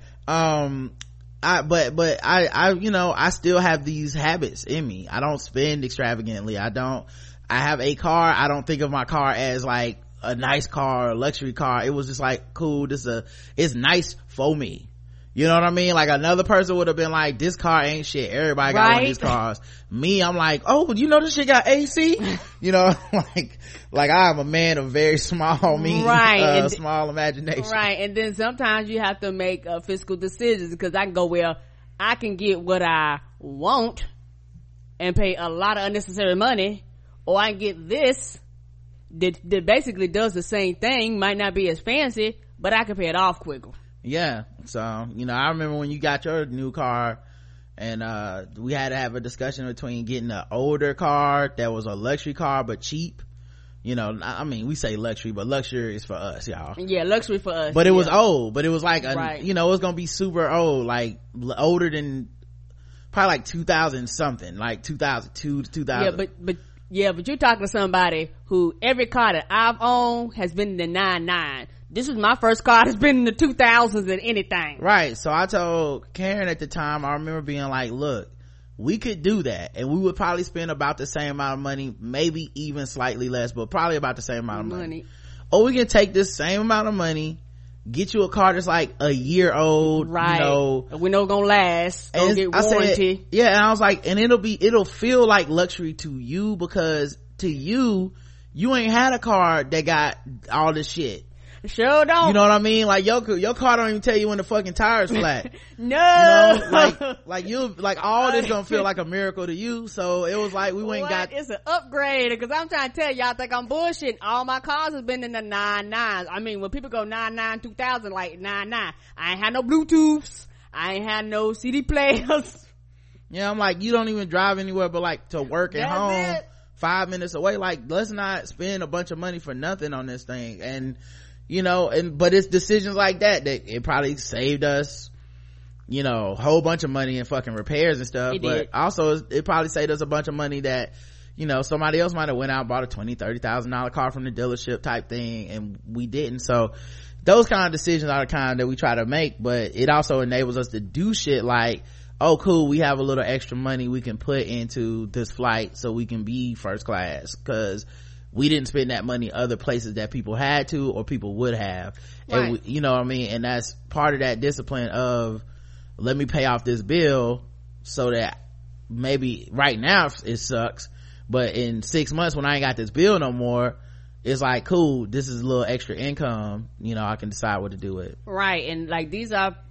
um I, but, but I, I, you know, I still have these habits in me. I don't spend extravagantly. I don't, I have a car. I don't think of my car as like a nice car, a luxury car. It was just like, cool, this is a, it's nice for me. You know what I mean? Like, another person would have been like, this car ain't shit. Everybody got right? one of these cars. Me, I'm like, oh, you know this shit got A C? You know, like, like I'm a man of very small means, right. uh, and small imagination. Right. And then sometimes you have to make uh, fiscal decisions, because I can go, well, I can get what I want and pay a lot of unnecessary money, or I can get this that, that basically does the same thing, might not be as fancy, but I can pay it off quicker. Yeah. So, you know, I remember when you got your new car, and uh we had to have a discussion between getting an older car that was a luxury car but cheap. You know, I mean, we say luxury, but luxury is for us, y'all. Yeah, luxury for us. But it yeah. was old, but it was like a, right. you know, it was gonna be super old, like older than probably like two thousand something, like two thousand two to two thousand. Yeah, but but yeah, but you're talking to somebody who every car that I've owned has been in the nine nine. This is my first car that's been in the two thousands and anything. Right. So I told Karen at the time, I remember being like, look, we could do that, and we would probably spend about the same amount of money, maybe even slightly less, but probably about the same amount of money. money. Or we can take this same amount of money, get you a car that's like a year old, right? You know, we know gonna last, gonna get warranty. Said, yeah, and I was like, and it'll be, it'll feel like luxury to you, because to you, you ain't had a car that got all this shit. Sure don't. You know what I mean? Like, your your car don't even tell you when the fucking tire's flat. No. You know, like like you like all this gonna feel like a miracle to you. So it was like we went and got. It's an upgrade, because I'm trying to tell y'all, I think I'm bullshitting. All my cars have been in the nine nines. I mean, when people go nine nine two thousand, like nine nine, I ain't had no Bluetooths. I ain't had no C D players. Yeah, I'm like, you don't even drive anywhere but like to work at That's home. It. Five minutes away. Like, let's not spend a bunch of money for nothing on this thing. And you know, and but it's decisions like that that it probably saved us, you know, a whole bunch of money in fucking repairs and stuff. It but did. also it probably saved us a bunch of money that, you know, somebody else might have went out and bought a twenty thirty thousand dollar car from the dealership type thing, and we didn't. So those kind of decisions are the kind that we try to make, but it also enables us to do shit like, oh cool, we have a little extra money we can put into this flight so we can be first class, because we didn't spend that money other places that people had to or people would have. Right. And we, you know what I mean? And that's part of that discipline of, let me pay off this bill so that maybe right now it sucks, but in six months when I ain't got this bill no more, it's like, cool, this is a little extra income, you know, I can decide what to do with. Right. And like, these are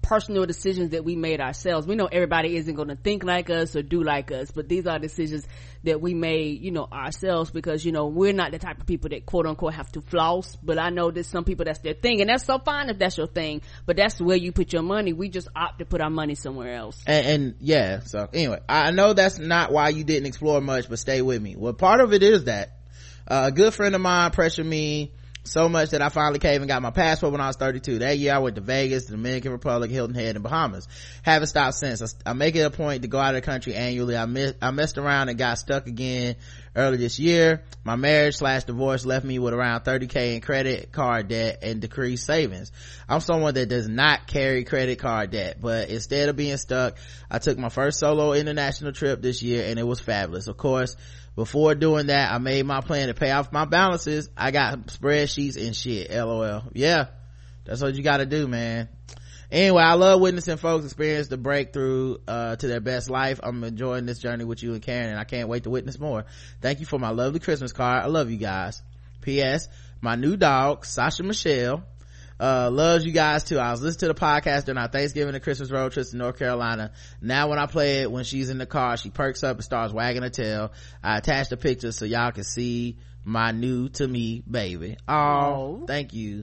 personal decisions that we made ourselves. We know everybody isn't going to think like us or do like us, but these are decisions that we made, you know, ourselves, because, you know, we're not the type of people that quote unquote have to floss, but I know there's some people that's their thing, and that's so fine if that's your thing, but that's where you put your money. We just opt to put our money somewhere else. And, and yeah, so anyway, I know that's not why you didn't explore much, but stay with me. Well, part of it is that uh, a good friend of mine pressured me so much that I finally caved and got my passport when I was thirty-two. That year I went to Vegas, the Dominican Republic, Hilton Head, and Bahamas. Haven't stopped since. I, I make it a point to go out of the country annually. I miss, I messed around and got stuck again early this year. My marriage slash divorce left me with around thirty K in credit card debt and decreased savings. I'm someone that does not carry credit card debt, but instead of being stuck, I took my first solo international trip this year, and it was fabulous. Of course, before doing that, I made my plan to pay off my balances. I got spreadsheets and shit. LOL. Yeah, that's what you gotta do, man. Anyway, I love witnessing folks experience the breakthrough uh to their best life. I'm enjoying this journey with you and Karen, and I can't wait to witness more. Thank you for my lovely Christmas card. I love you guys. P S My new dog, Sasha Michelle, uh loves you guys too. I was listening to the podcast during our Thanksgiving and Christmas road trips to North Carolina. Now when I play it when she's in the car, she perks up and starts wagging her tail. I attached a picture so y'all can see my new to me baby. Oh, thank you.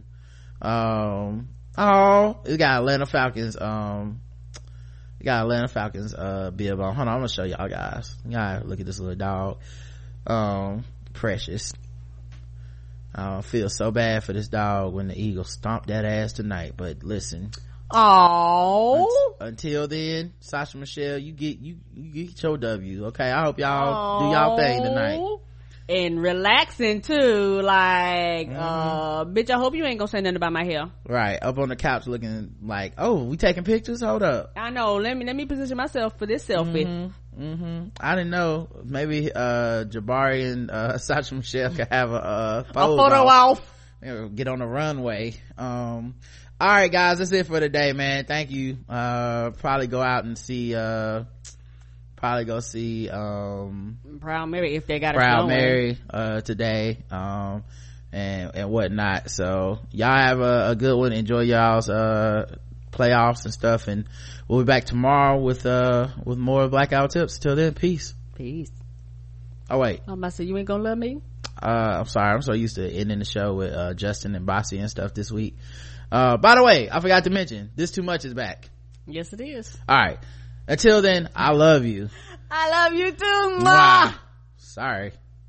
Um oh it got Atlanta Falcons um it got Atlanta Falcons uh bib on. Hold on, I'm gonna show y'all guys. You gotta look at this little dog. Um precious. I feel so bad for this dog when the Eagles stomped that ass tonight, but listen. Oh. Un- until then, Sasha Michelle, you get you, you get your W. Okay, I hope y'all Aww. do y'all thing tonight. And relaxing too, like mm-hmm. uh bitch, I hope you ain't gonna say nothing about my hair. Right, up on the couch looking like, oh, we taking pictures? Hold up. I know, let me let me position myself for this selfie. Mm-hmm. Mm-hmm. I didn't know, maybe uh Jabari and uh Sasha Michelle could have a uh photo, a photo off. off. Get on the runway. Um all right guys, that's it for today, man. Thank you. Uh probably go out and see uh probably go see um Proud Mary if they got a Proud Mary uh today um and and whatnot. So y'all have a, a good one. Enjoy y'all's uh playoffs and stuff, and we'll be back tomorrow with uh with more Blackout Tips. Till then, peace. Peace. Oh wait, I'm about to say, you ain't gonna love me? uh I'm sorry, I'm so used to ending the show with uh Justin and Bossy and stuff this week. Uh by the way, I forgot to mention, This Too Much is back. Yes it is. All right, until then, I love you. I love you too. Mwah. Sorry.